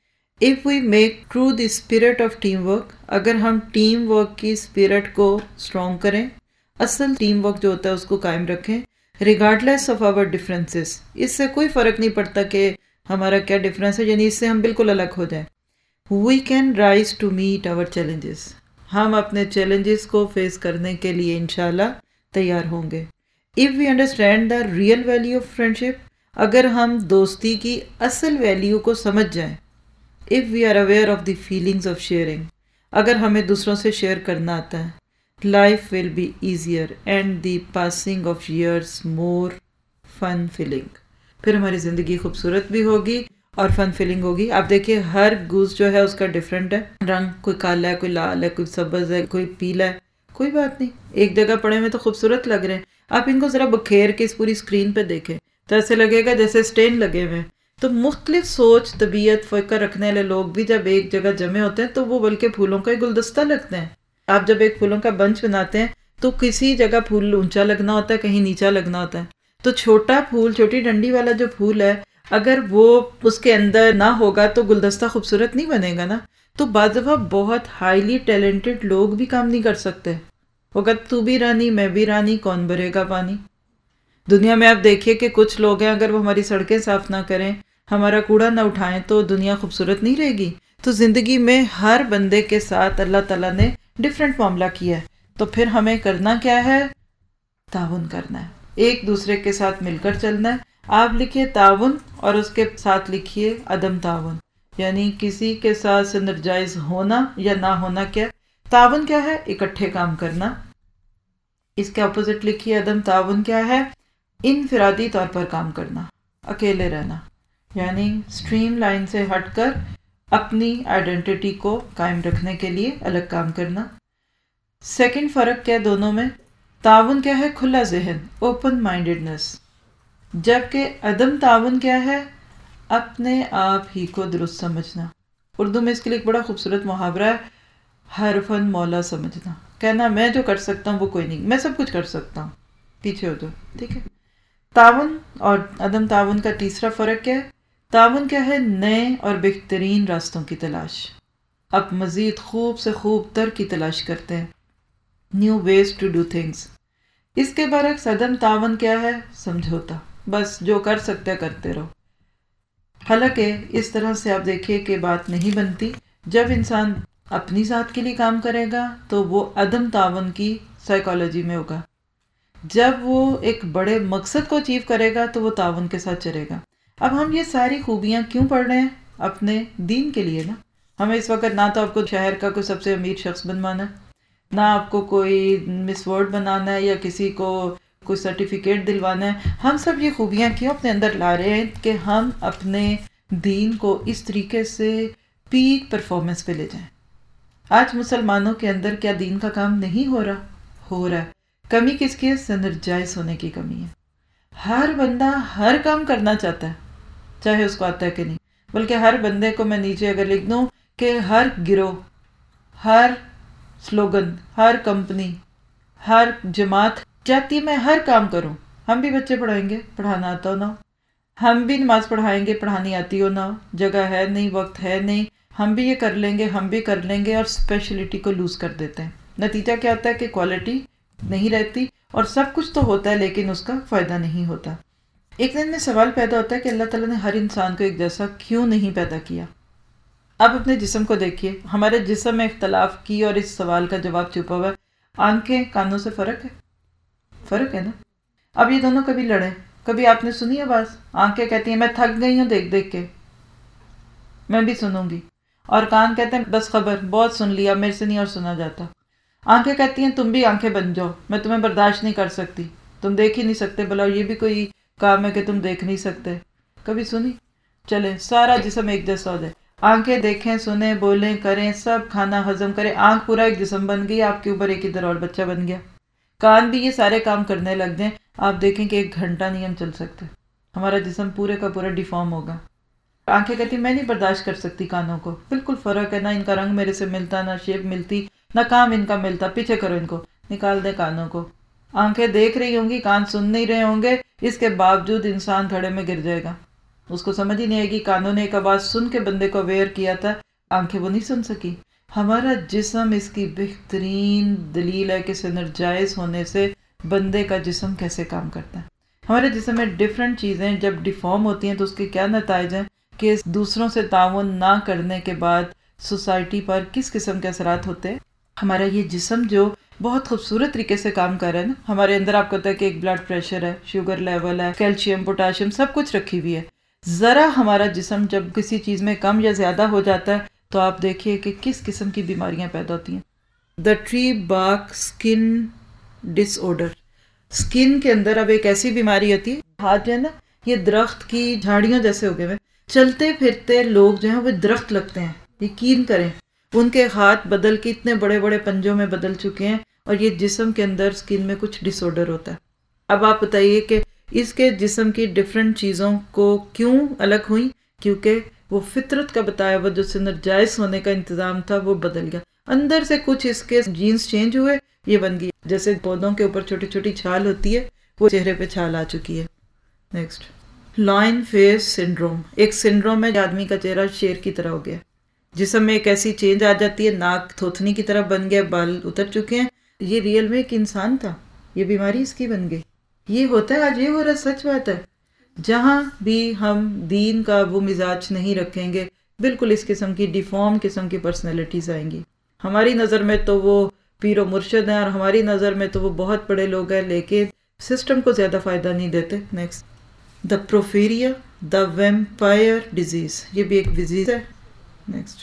If we make true the spirit of teamwork، اگر ہم ٹیم ورک کی اسپرٹ کو اسٹرانگ کریں، اصل ٹیم ورک جو ہوتا ہے اس کو قائم رکھیں. regardless of our differences، اس سے کوئی فرق نہیں پڑتا کہ ہمارا کیا ڈفرینس ہے، یعنی اس سے ہم بالکل الگ ہو جائیں. we can rise to meet our challenges، ہم اپنے چیلنجز کو فیس کرنے کے لیے انشاءاللہ تیار ہوں گے. If we understand the real value of friendship، اگر ہم دوستی کی اصل ویلیو کو سمجھ جائیں. If we are aware of the feelings of sharing، اگر ہمیں دوسروں سے شیئر کرنا آتا ہے. Life will be easier and the passing of years more fun filling، پھر ہماری زندگی خوبصورت بھی ہوگی اور فن فیلنگ ہوگی. آپ دیکھیے ہر گوس جو ہے اس کا ڈفرینٹ ہے رنگ، کوئی کالا ہے، کوئی لال ہے، کوئی سبز ہے، کوئی پیلا ہے. کوئی بات نہیں، ایک جگہ پڑے میں تو خوبصورت لگ رہے ہیں. آپ ان کو ذرا بکھیر کے اس پوری اسکرین پہ دیکھیں تو ایسے لگے گا جیسے اسٹین لگے ہوئے ہیں. تو مختلف سوچ، طبیعت، فکر رکھنے والے لوگ بھی جب ایک جگہ جمع ہوتے ہیں تو وہ بلکہ پھولوں کا ایک گلدستہ لگتے ہیں. آپ جب ایک پھولوں کا بنچ بناتے ہیں تو کسی جگہ پھول اونچا لگنا ہوتا ہے، کہیں نیچا لگنا ہوتا ہے. تو چھوٹا پھول، چھوٹی ڈنڈی والا جو پھول ہے، اگر وہ اس کے اندر نہ ہوگا تو گلدستہ خوبصورت نہیں بنے گا نا. تو بعض دفعہ بہت ہائیلی ٹیلنٹڈ لوگ بھی کام نہیں کر سکتے. وقت تو بھی رانی میں بھی رانی، کون بھرے گا پانی. دنیا میں آپ دیکھیے کہ کچھ لوگ ہیں، اگر وہ ہماری سڑکیں صاف نہ کریں، ہمارا کوڑا نہ اٹھائیں تو دنیا خوبصورت نہیں رہے گی. تو زندگی میں ہر بندے کے ساتھ اللہ تعالیٰ نے ڈفرینٹ معاملہ کیا ہے. تو پھر ہمیں کرنا کیا ہے؟ تعاون کرنا ہے، ایک دوسرے کے ساتھ مل کر چلنا ہے. آپ لکھیے تعاون اور اس کے ساتھ لکھیے عدم تعاون، یعنی کسی کے ساتھ سنرجائز ہونا یا نہ ہونا. کیا تعاون کیا ہے؟ اکٹھے کام کرنا. اس کے اپوزٹ لکھیے عدم تعاون کیا ہے؟ انفرادی طور پر کام کرنا، اکیلے رہنا، یعنی اسٹریم لائن سے ہٹ کر اپنی آئیڈینٹی کو قائم رکھنے کے لیے الگ کام کرنا. سیکنڈ فرق کیا دونوں میں؟ تعاون کیا ہے؟ کھلا ذہن، اوپن مائنڈیڈنس، جبکہ عدم تعاون کیا ہے؟ اپنے آپ ہی کو درست سمجھنا. اردو میں اس کے لیے ایک بڑا خوبصورت محاورہ ہے، ہر فن مولا سمجھنا. کہنا میں جو کر سکتا ہوں وہ کوئی نہیں، میں سب کچھ کر سکتا ہوں، پیچھے ہو جاؤ. ٹھیک ہے. تعاون اور عدم تعاون کا تیسرا فرق کیا ہے؟ تعاون کیا ہے؟ نئے اور بہترین راستوں کی تلاش. آپ مزید خوب سے خوب تر کی تلاش کرتے ہیں، new ways to do things. اس کے برعکس عدم تعاون کیا ہے؟ سمجھوتا، بس جو کر سکتے کرتے رہو. حالانکہ اس طرح سے آپ دیکھیے کہ بات نہیں بنتی. جب انسان اپنی ذات کے لیے کام کرے گا تو وہ عدم تعاون کی سائیکالوجی میں ہوگا. جب وہ ایک بڑے مقصد کو اچیو کرے گا تو وہ تعاون کے ساتھ چلے گا. اب ہم یہ ساری خوبیاں کیوں پڑھ رہے ہیں؟ اپنے دین کے لیے نا. ہمیں اس وقت نہ تو آپ کو شہر کا کوئی سب سے امیر شخص بنوانا ہے، نہ آپ کو کوئی مس ورڈ بنانا ہے یا کسی کو کوئی سرٹیفکیٹ دلوانا ہے. ہم سب یہ خوبیاں کیوں اپنے اندر لا رہے ہیں کہ ہم اپنے دین کو اس طریقے سے پیک پرفارمنس پہ لے جائیں. آج مسلمانوں کے اندر کیا دین کا کام نہیں ہو رہا؟ ہو رہا ہے. کمی کس کی ہے؟ سینرجائز ہونے کی کمی ہے. ہر بندہ ہر کام کرنا چاہتا ہے چاہے اس کو آتا ہے کہ نہیں. بلکہ ہر بندے کو میں نیچے اگر لکھ دوں کہ ہر گروہ، ہر سلوگن، ہر کمپنی، ہر جماعت چاہتی میں ہر کام کروں. ہم بھی بچے پڑھائیں گے، پڑھانا آتا ہو نہ ہو. ہم بھی نماز پڑھائیں گے، پڑھانی آتی ہو نہ ہو. جگہ ہے نہیں، وقت ہے نہیں، ہم بھی یہ کر لیں گے، ہم بھی کر لیں گے اور اسپیشلٹی کو لوز کر دیتے ہیں. نتیجہ کیا ہوتا ہے کہ کوالٹی نہیں رہتی اور سب کچھ تو ہوتا ہے لیکن اس کا فائدہ نہیں ہوتا. ایک دن میں سوال پیدا ہوتا ہے کہ اللہ تعالیٰ نے ہر انسان کو ایک جیسا کیوں نہیں پیدا کیا؟ اب اپنے جسم کو دیکھیے. ہمارے جسم میں اختلاف کی اور اس سوال کا جواب چھپا ہوا ہے. آنکھیں کانوں سے فرق ہے؟ فرق ہے نا. اب یہ دونوں کبھی لڑیں، کبھی آپ نے سنی آواز؟ آنکھیں کہتی ہیں میں تھک گئی ہوں دیکھ دیکھ کے، میں بھی سنوں گی. اور کان کہتے ہیں بس خبر بہت سن لیا، میرے سے نہیں اور سنا جاتا. آنکھیں کہتی ہیں تم بھی آنکھیں بن جاؤ، میں تمہیں برداشت نہیں کر سکتی، تم دیکھ ہی نہیں سکتے. بلا یہ بھی کوئی کام ہے کہ تم دیکھ نہیں سکتے؟ کبھی سنی؟ چلیں سارا جسم ایک جیسا ہو جائے، آنکھیں دیکھیں، سنیں، بولیں، کریں، سب کھانا ہضم کریں. آنکھ پورا ایک جسم بن گئی، آپ کے اوپر ایک ادھر اور بچہ بن گیا. کان بھی یہ سارے کام کرنے لگ جائیں، آپ دیکھیں کہ ایک گھنٹہ نہیں ہم چل سکتے، ہمارا جسم پورے کا پورا ڈیفارم ہوگا. آنکھیں کہتی میں نہیں برداشت کر سکتی کانوں کو، بالکل فرق ہے، نہ ان کا رنگ میرے سے ملتا، نہ شیپ ملتی، نہ کام ان کا ملتا، پیچھے کرو ان کو، نکال دیں کانوں کو. آنکھیں دیکھ رہی ہوں گی، کان سن نہیں رہے ہوں گے، اس کے باوجود انسان گھڑے میں گر جائے گا. اس کو سمجھ ہی نہیں آئے گی کانوں نے ایک آواز سن کے بندے کو اویئر کیا تھا، آنکھیں وہ نہیں سن سکی. ہمارا جسم اس کی بہترین دلیل ہے کہ سینرجائز ہونے سے بندے کا جسم کیسے کام کرتا ہے. ہمارے جسم میں ڈفرینٹ چیزیں جب ڈیفارم ہوتی ہیں تو اس کے کیا نتائج ہیں کہ دوسروں سے تعاون نہ کرنے کے بعد سوسائٹی پر کس قسم کے اثرات ہوتے ہیں. ہمارا یہ جسم جو بہت خوبصورت طریقے سے کام کر رہا ہے نا، ہمارے اندر آپ کو پتا ہے کہ ایک بلڈ پریشر ہے، شوگر لیول ہے، کیلشیم، پوٹاشیم، سب کچھ رکھی ہوئی ہے. ذرا ہمارا جسم جب کسی چیز میں کم یا زیادہ ہو جاتا ہے تو آپ دیکھیے کہ کس قسم کی بیماریاں پیدا ہوتی ہیں. The tree bark skin disorder. Skin کے اندر اب ایک ایسی بیماری ہوتی ہے، ہاتھ جو ہے نا یہ درخت کی جھاڑیوں جیسے ہو گئے ہوئے، چلتے پھرتے لوگ جو ہیں وہ درخت لگتے ہیں. یقین کریں ان کے ہاتھ بدل کے اتنے بڑے بڑے پنجوں میں بدل چکے ہیں اور یہ جسم کے اندر اسکن میں کچھ ڈس آرڈر ہوتا ہے. اب آپ بتائیے کہ اس کے جسم کی ڈفرینٹ چیزوں کو کیوں الگ ہوئی؟ کیونکہ وہ فطرت کا بتایا وہ جو سینرجائز ہونے کا انتظام تھا وہ بدل گیا. اندر سے کچھ اس کے جینز چینج ہوئے، یہ بن گئی. جیسے پودوں کے اوپر چھوٹی چھوٹی چھال ہوتی ہے، وہ چہرے پہ چھال آ چکی ہے. Next, lion face syndrome. ایک سنڈروم ہے آدمی کا چہرہ شیر کی طرح ہو گیا. جسم میں ایک ایسی چینج آ جاتی ہے، ناک تھوتنی کی طرح بن گیا، بال اتر چکے ہیں. یہ ریئل میں ایک انسان تھا، یہ بیماری اس کی بن گئی. یہ ہوتا ہے آج، یہ ہو رہا ہے، سچ بات ہے. جہاں بھی ہم دین کا وہ مزاج نہیں رکھیں گے بالکل اس قسم کی ڈیفارم قسم کی پرسنالٹیز آئیں گی. ہماری نظر میں تو وہ پیر و مرشد ہیں اور ہماری نظر میں تو وہ بہت بڑے لوگ ہیں لیکن سسٹم کو زیادہ فائدہ نہیں دیتے. Next, the porphyria the vampire disease. یہ بھی ایک ڈیزیز ہے. Next,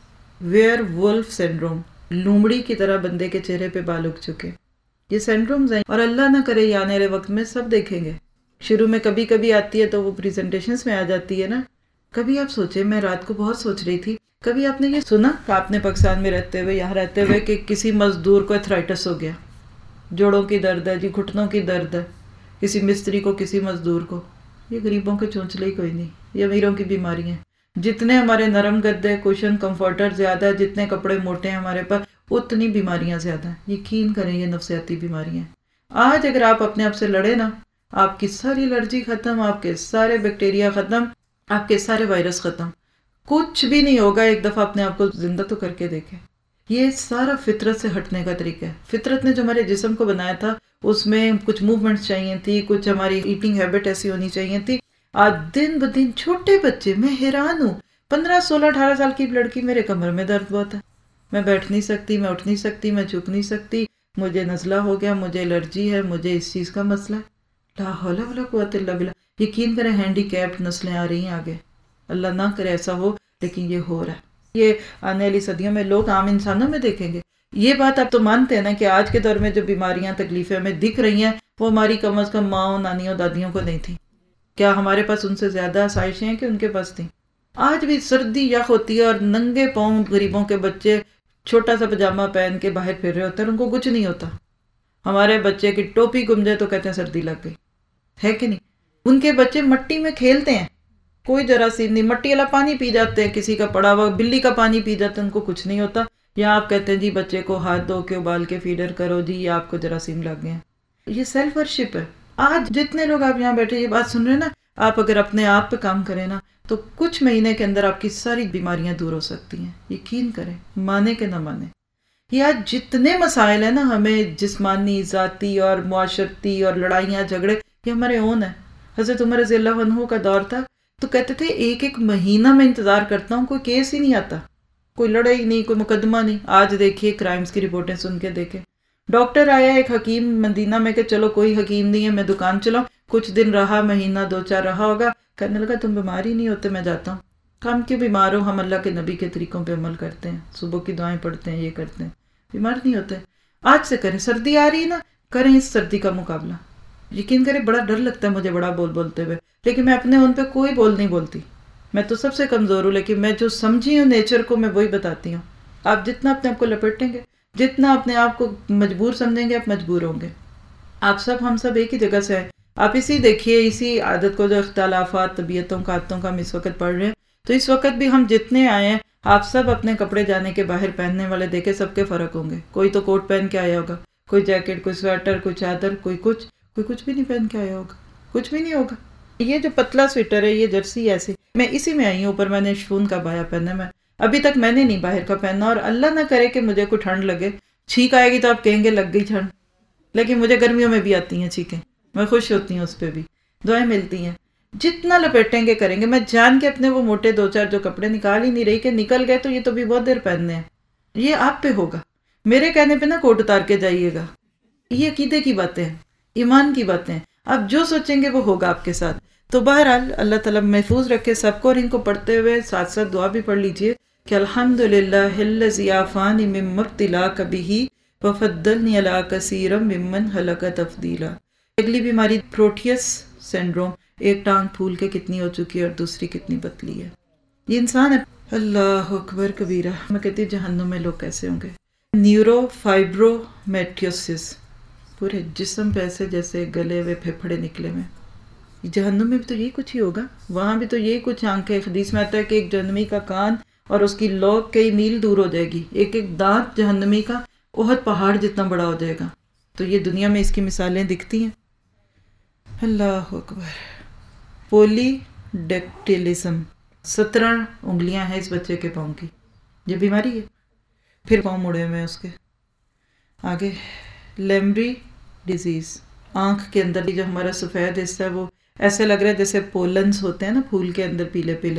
werewolf syndrome. لومڑی کی طرح بندے کے چہرے پہ بال اگ چکے. یہ سینڈرومز ہیں اور اللہ نہ کرے یہ آنے والے وقت میں سب دیکھیں گے. شروع میں کبھی کبھی آتی ہے تو وہ پریزنٹیشنز میں آ جاتی ہے نا. کبھی آپ سوچیں، میں رات کو بہت سوچ رہی تھی، کبھی آپ نے یہ سنا کہ آپ نے پاکستان میں رہتے ہوئے، یہاں رہتے ہوئے، کہ کسی مزدور کو ایتھرائٹس ہو گیا، جوڑوں کی درد ہے جی، گھٹنوں کی درد ہے، کسی مستری کو، کسی مزدور کو. یہ غریبوں کے چونچلے ہی کوئی نہیں، یہ امیروں کی بیماری ہیں. جتنے ہمارے نرم گدے، کوشن، کمفرٹر زیادہ ہے، جتنے کپڑے موٹے ہیں ہمارے پر، اتنی بیماریاں زیادہ ہیں. یقین کریں یہ نفسیاتی بیماریاں ہیں. آج اگر آپ اپنے آپ سے لڑے نا، آپ کی ساری الرجی ختم، آپ کے سارے بیکٹیریا ختم، آپ کے سارے وائرس ختم، کچھ بھی نہیں ہوگا. ایک دفعہ اپنے آپ کو زندہ تو کر کے دیکھیں. یہ سارا فطرت سے ہٹنے کا طریقہ ہے. فطرت نے جو ہمارے جسم کو بنایا تھا اس میں کچھ موومنٹس چاہیے تھی، کچھ ہماری ایٹنگ ہیبٹ ایسی ہونی چاہیے تھی. آج دن بدن چھوٹے بچے، میں حیران ہوں، پندرہ سولہ اٹھارہ سال کی لڑکی، میرے کمر میں درد بہت ہے، میں بیٹھ نہیں سکتی، میں اٹھ نہیں سکتی، میں چھپ نہیں سکتی، مجھے نزلہ ہو گیا، مجھے الرجی ہے، مجھے اس چیز کا مسئلہ ہے. لا حول ولا قوت الا باللہ. یقین کریں ہینڈی کیپڈ نسلیں آ رہی ہیں آگے. اللہ نہ کرے ایسا ہو، لیکن یہ ہو رہا ہے. یہ آنے والی صدیوں میں لوگ عام انسانوں میں دیکھیں گے یہ بات آپ تو مانتے ہیں نا کہ آج کے دور میں جو بیماریاں تکلیفیں ہمیں دکھ رہی ہیں وہ ہماری کم از کم ماؤں نانیوں دادیوں کو نہیں تھی. کیا ہمارے پاس ان سے زیادہ آسائشیں ہیں کہ ان کے پاس تھیں؟ آج بھی سردی یخ ہوتی ہے اور ننگے پاؤں غریبوں کے بچے چھوٹا سا پجامہ پہن کے باہر پھر رہے ہوتے ہیں، ان کو کچھ نہیں ہوتا. ہمارے بچے کی ٹوپی گم جائے تو کہتے ہیں سردی لگ گئی، ہے کہ نہیں؟ ان کے بچے مٹی میں کھیلتے ہیں، کوئی جراثیم نہیں، مٹی والا پانی پی جاتے ہیں، کسی کا پڑا ہوا بلی کا پانی پی جاتے ہیں، ان کو کچھ نہیں ہوتا. یا آپ کہتے ہیں جی بچے کو ہاتھ دھو کے ابال کے فیڈر کرو جی یہ آپ کو جراثیم لگ گئے ہیں. یہ سیلف ورشپ ہے. آج جتنے لوگ آپ یہاں بیٹھے یہ بات سن رہے ہیں نا، آپ اگر اپنے آپ پہ کام کریں نا تو کچھ مہینے کے اندر آپ کی ساری بیماریاں دور ہو سکتی ہیں. یقین کریں، مانے کہ نہ مانے. یہ آج جتنے مسائل ہیں نا ہمیں جسمانی، ذاتی اور معاشرتی اور لڑائیاں جھگڑے، یہ ہمارے اون ہیں. حضرت عمر رضی اللہ عنہ کا دور تھا تو کہتے تھے ایک ایک مہینہ میں انتظار کرتا ہوں، کوئی کیس ہی نہیں آتا، کوئی لڑائی نہیں، کوئی مقدمہ نہیں. آج دیکھیے کرائمز کی رپورٹیں سن کے دیکھیں. ڈاکٹر آیا ایک حکیم مدینہ میں کہ چلو کوئی حکیم نہیں ہے میں دکان چلاؤں. کچھ دن رہا، مہینہ دو چار رہا ہوگا، کہنے لگا تم بیمار ہی نہیں ہوتے، میں جاتا ہوں. ہم کیوں بیمار ہو؟ ہم اللہ کے نبی کے طریقوں پہ عمل کرتے ہیں، صبح کی دعائیں پڑھتے ہیں، یہ کرتے ہیں، بیمار نہیں ہوتے. آج سے کریں. سردی آ رہی ہے نا، کریں اس سردی کا مقابلہ. یقین کریں بڑا ڈر لگتا ہے مجھے بڑا بول بولتے ہوئے، لیکن میں اپنے ان پہ کوئی بول نہیں بولتی. میں تو سب سے کمزور ہوں، لیکن میں جو سمجھی ہوں نیچر کو میں وہی بتاتی ہوں. آپ جتنا اپنے آپ کو لپیٹیں گے، جتنا اپنے آپ کو مجبور سمجھیں گے، آپ مجبور ہوں گے. آپ سب ہم سب ایک ہی جگہ سے ہیں. آپ اسی دیکھیے اسی عادت کو، جو اختلافات طبیعتوں کا عادتوں کا ہم اس وقت پڑھ رہے ہیں، تو اس وقت بھی ہم جتنے آئے ہیں آپ سب اپنے کپڑے جانے کے باہر پہننے والے دیکھے سب کے فرق ہوں گے. کوئی تو کوٹ پہن کے آیا ہوگا، کوئی جیکٹ، کوئی سویٹر، کوئی چادر، کوئی کچھ کوئی کچھ بھی نہیں پہن کے آیا ہوگا، کچھ بھی نہیں ہوگا. یہ جو پتلا سویٹر ہے، یہ جرسی ایسی، میں اسی میں آئی ہوں. اوپر میں نے شفون کا بایا پہنا. میں ابھی تک میں نے نہیں باہر کا پہنا، اور اللہ نہ کرے کہ مجھے کوئی ٹھنڈ لگے. چھینک آئے گی تو آپ کہیں گے لگ گئی ٹھنڈ، لیکن مجھے گرمیوں میں بھی آتی ہیں چھینکیں، میں خوش ہوتی ہوں، اس پہ بھی دعائیں ملتی ہیں. جتنا لپیٹیں گے کریں گے. میں جان کے اپنے وہ موٹے دو چار جو کپڑے نکال ہی نہیں رہی کہ نکل گئے تو یہ تو بھی بہت دیر پہننے ہیں. یہ آپ پہ ہوگا، میرے کہنے پہ نہ کوٹ اتار کے جائیے گا. یہ عقیدے کی باتیں ہیں، ایمان کی باتیں ہیں. آپ جو سوچیں گے وہ ہوگا آپ کے ساتھ. تو بہرحال اللہ تعالیٰ محفوظ رکھے سب کو. اور ان کو پڑھتے ہوئے ساتھ ساتھ دعا بھی پڑھ لیجئے کہ الحمدللہ الذی عافانی مما ابتلاک بہ وفضلنی علی کثیر ممن خلق تفضیلا. اگلی بیماری پروٹیس سینڈروم. ایک ٹانگ پھول کے کتنی ہو چکی ہے اور دوسری کتنی پتلی ہے. یہ انسان ہے. اللہ اکبر کبیرہ. میں کہتی ہوں جہنم میں لوگ کیسے ہوں گے. نیورو فائبرومیٹیوسس، پورے جسم پہ ایسے جیسے گلے ہوئے پھیپھڑے نکلے ہوئے. جہنم میں بھی تو یہی کچھ ہی ہوگا، وہاں بھی تو یہی کچھ آنکھیں. حدیث میں آتا ہے کہ ایک جہنمی کا کان اور اس کی لوک کئی میل دور ہو جائے گی. ایک ایک دانت جہنمی کا احد پہاڑ جتنا بڑا ہو جائے گا. تو یہ دنیا میں اس کی مثالیں دکھتی ہیں. اللہ اکبر. پولی ڈیکٹیلزم، سترہ انگلیاں ہیں اس بچے کے پاؤں کی. یہ بیماری ہے. پھر پاؤں مڑے ہوئے اس کے. آگے لیمبری ڈیزیز. آنکھ کے اندر جو ہمارا سفید حصہ ہے وہ ایسے لگ رہا ہے جیسے پولنز ہوتے ہیں نا پھول کے اندر پیلے پیلے.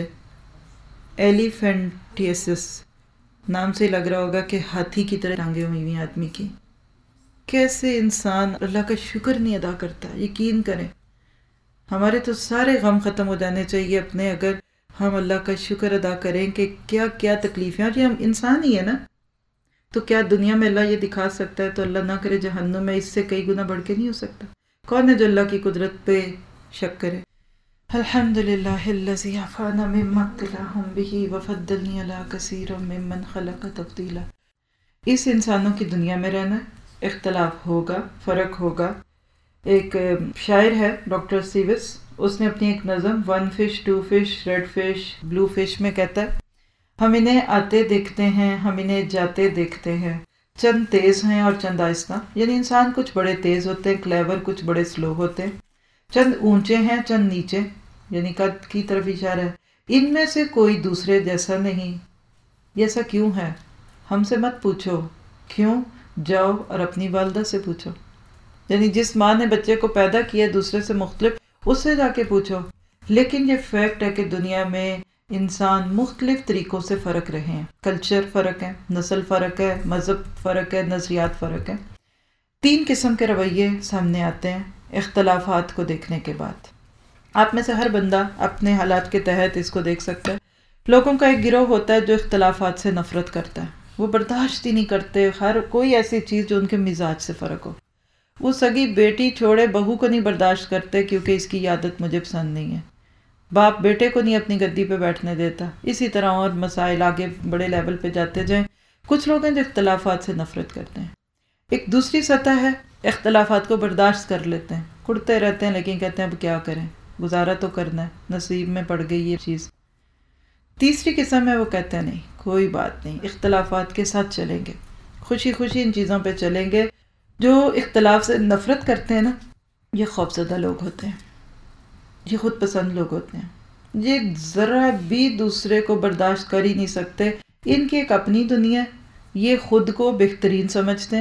ایلیفینٹیسس، نام سے لگ رہا ہوگا کہ ہاتھی کی طرح ٹانگیں ہوئی ہوئی آدمی کی. کیسے انسان اللہ کا شکر نہیں ادا کرتا. یقین کریں ہمارے تو سارے غم ختم ہو جانے چاہیے اپنے، اگر ہم اللہ کا شکر ادا کریں کہ کیا کیا تکلیفیں. اور یہ ہم انسان ہی ہے نا، تو کیا دنیا میں اللہ یہ دکھا سکتا ہے؟ تو اللہ نہ کرے جہنم میں اس سے کئی گنا بڑھ کے نہیں ہو سکتا. کون ہے جو اللہ کی قدرت پہ شک کرے؟ الحمدللہ الذی عافانا مما ابتلاہم بہ وفضلنی علی کثیر ممن خلق تفضیلا. اس انسانوں کی دنیا میں رہنا، اختلاف ہوگا، فرق ہوگا. ایک شاعر ہے ڈاکٹر سیوس، اس نے اپنی ایک نظم one fish, two fish, red fish, blue fish میں کہتا ہے ہم انہیں آتے دیکھتے ہیں، ہم انہیں جاتے دیکھتے ہیں، چند تیز ہیں اور چند آہستہ. یعنی انسان کچھ بڑے تیز ہوتے ہیں، کلیور، کچھ بڑے سلو ہوتے ہیں. چند اونچے ہیں، چند نیچے، یعنی قد کی طرف اشارہ ہے. ان میں سے کوئی دوسرے جیسا نہیں. یہ ایسا کیوں ہے؟ ہم سے مت پوچھو کیوں، جاؤ اور اپنی والدہ سے پوچھو. یعنی جس ماں نے بچے کو پیدا کیا دوسرے سے مختلف، اس سے جا کے پوچھو. لیکن یہ فیکٹ ہے کہ دنیا میں انسان مختلف طریقوں سے فرق رہے ہیں. کلچر فرق ہے، نسل فرق ہے، مذہب فرق ہے، نظریات فرق ہے. تین قسم کے رویے سامنے آتے ہیں اختلافات کو دیکھنے کے بعد. آپ میں سے ہر بندہ اپنے حالات کے تحت اس کو دیکھ سکتا ہے. لوگوں کا ایک گروہ ہوتا ہے جو اختلافات سے نفرت کرتا ہے. وہ برداشت ہی نہیں کرتے ہر کوئی ایسی چیز جو ان کے مزاج سے فرق ہو. وہ سگی بیٹی چھوڑے بہو کو نہیں برداشت کرتے کیونکہ اس کی عادت مجھے پسند نہیں ہے. باپ بیٹے کو نہیں اپنی گدی پہ بیٹھنے دیتا. اسی طرح اور مسائل آگے بڑے لیول پہ جاتے جائیں. کچھ لوگ ہیں جو اختلافات سے نفرت کرتے ہیں. ایک دوسری سطح ہے اختلافات کو برداشت کر لیتے ہیں, کڑتے رہتے ہیں لیکن کہتے ہیں اب کیا کریں, گزارا تو کرنا ہے, نصیب میں پڑ گئی یہ چیز. تیسری قسم ہے وہ کہتے ہیں نہیں کوئی بات نہیں, اختلافات کے ساتھ چلیں گے, خوشی خوشی ان چیزوں پہ چلیں گے. جو اختلاف سے نفرت کرتے ہیں نا, یہ خوفزدہ لوگ ہوتے ہیں, یہ خود پسند لوگ ہوتے ہیں, یہ ذرا بھی دوسرے کو برداشت کر ہی نہیں سکتے. ان کی ایک اپنی دنیا ہے, یہ خود کو بہترین سمجھتے ہیں.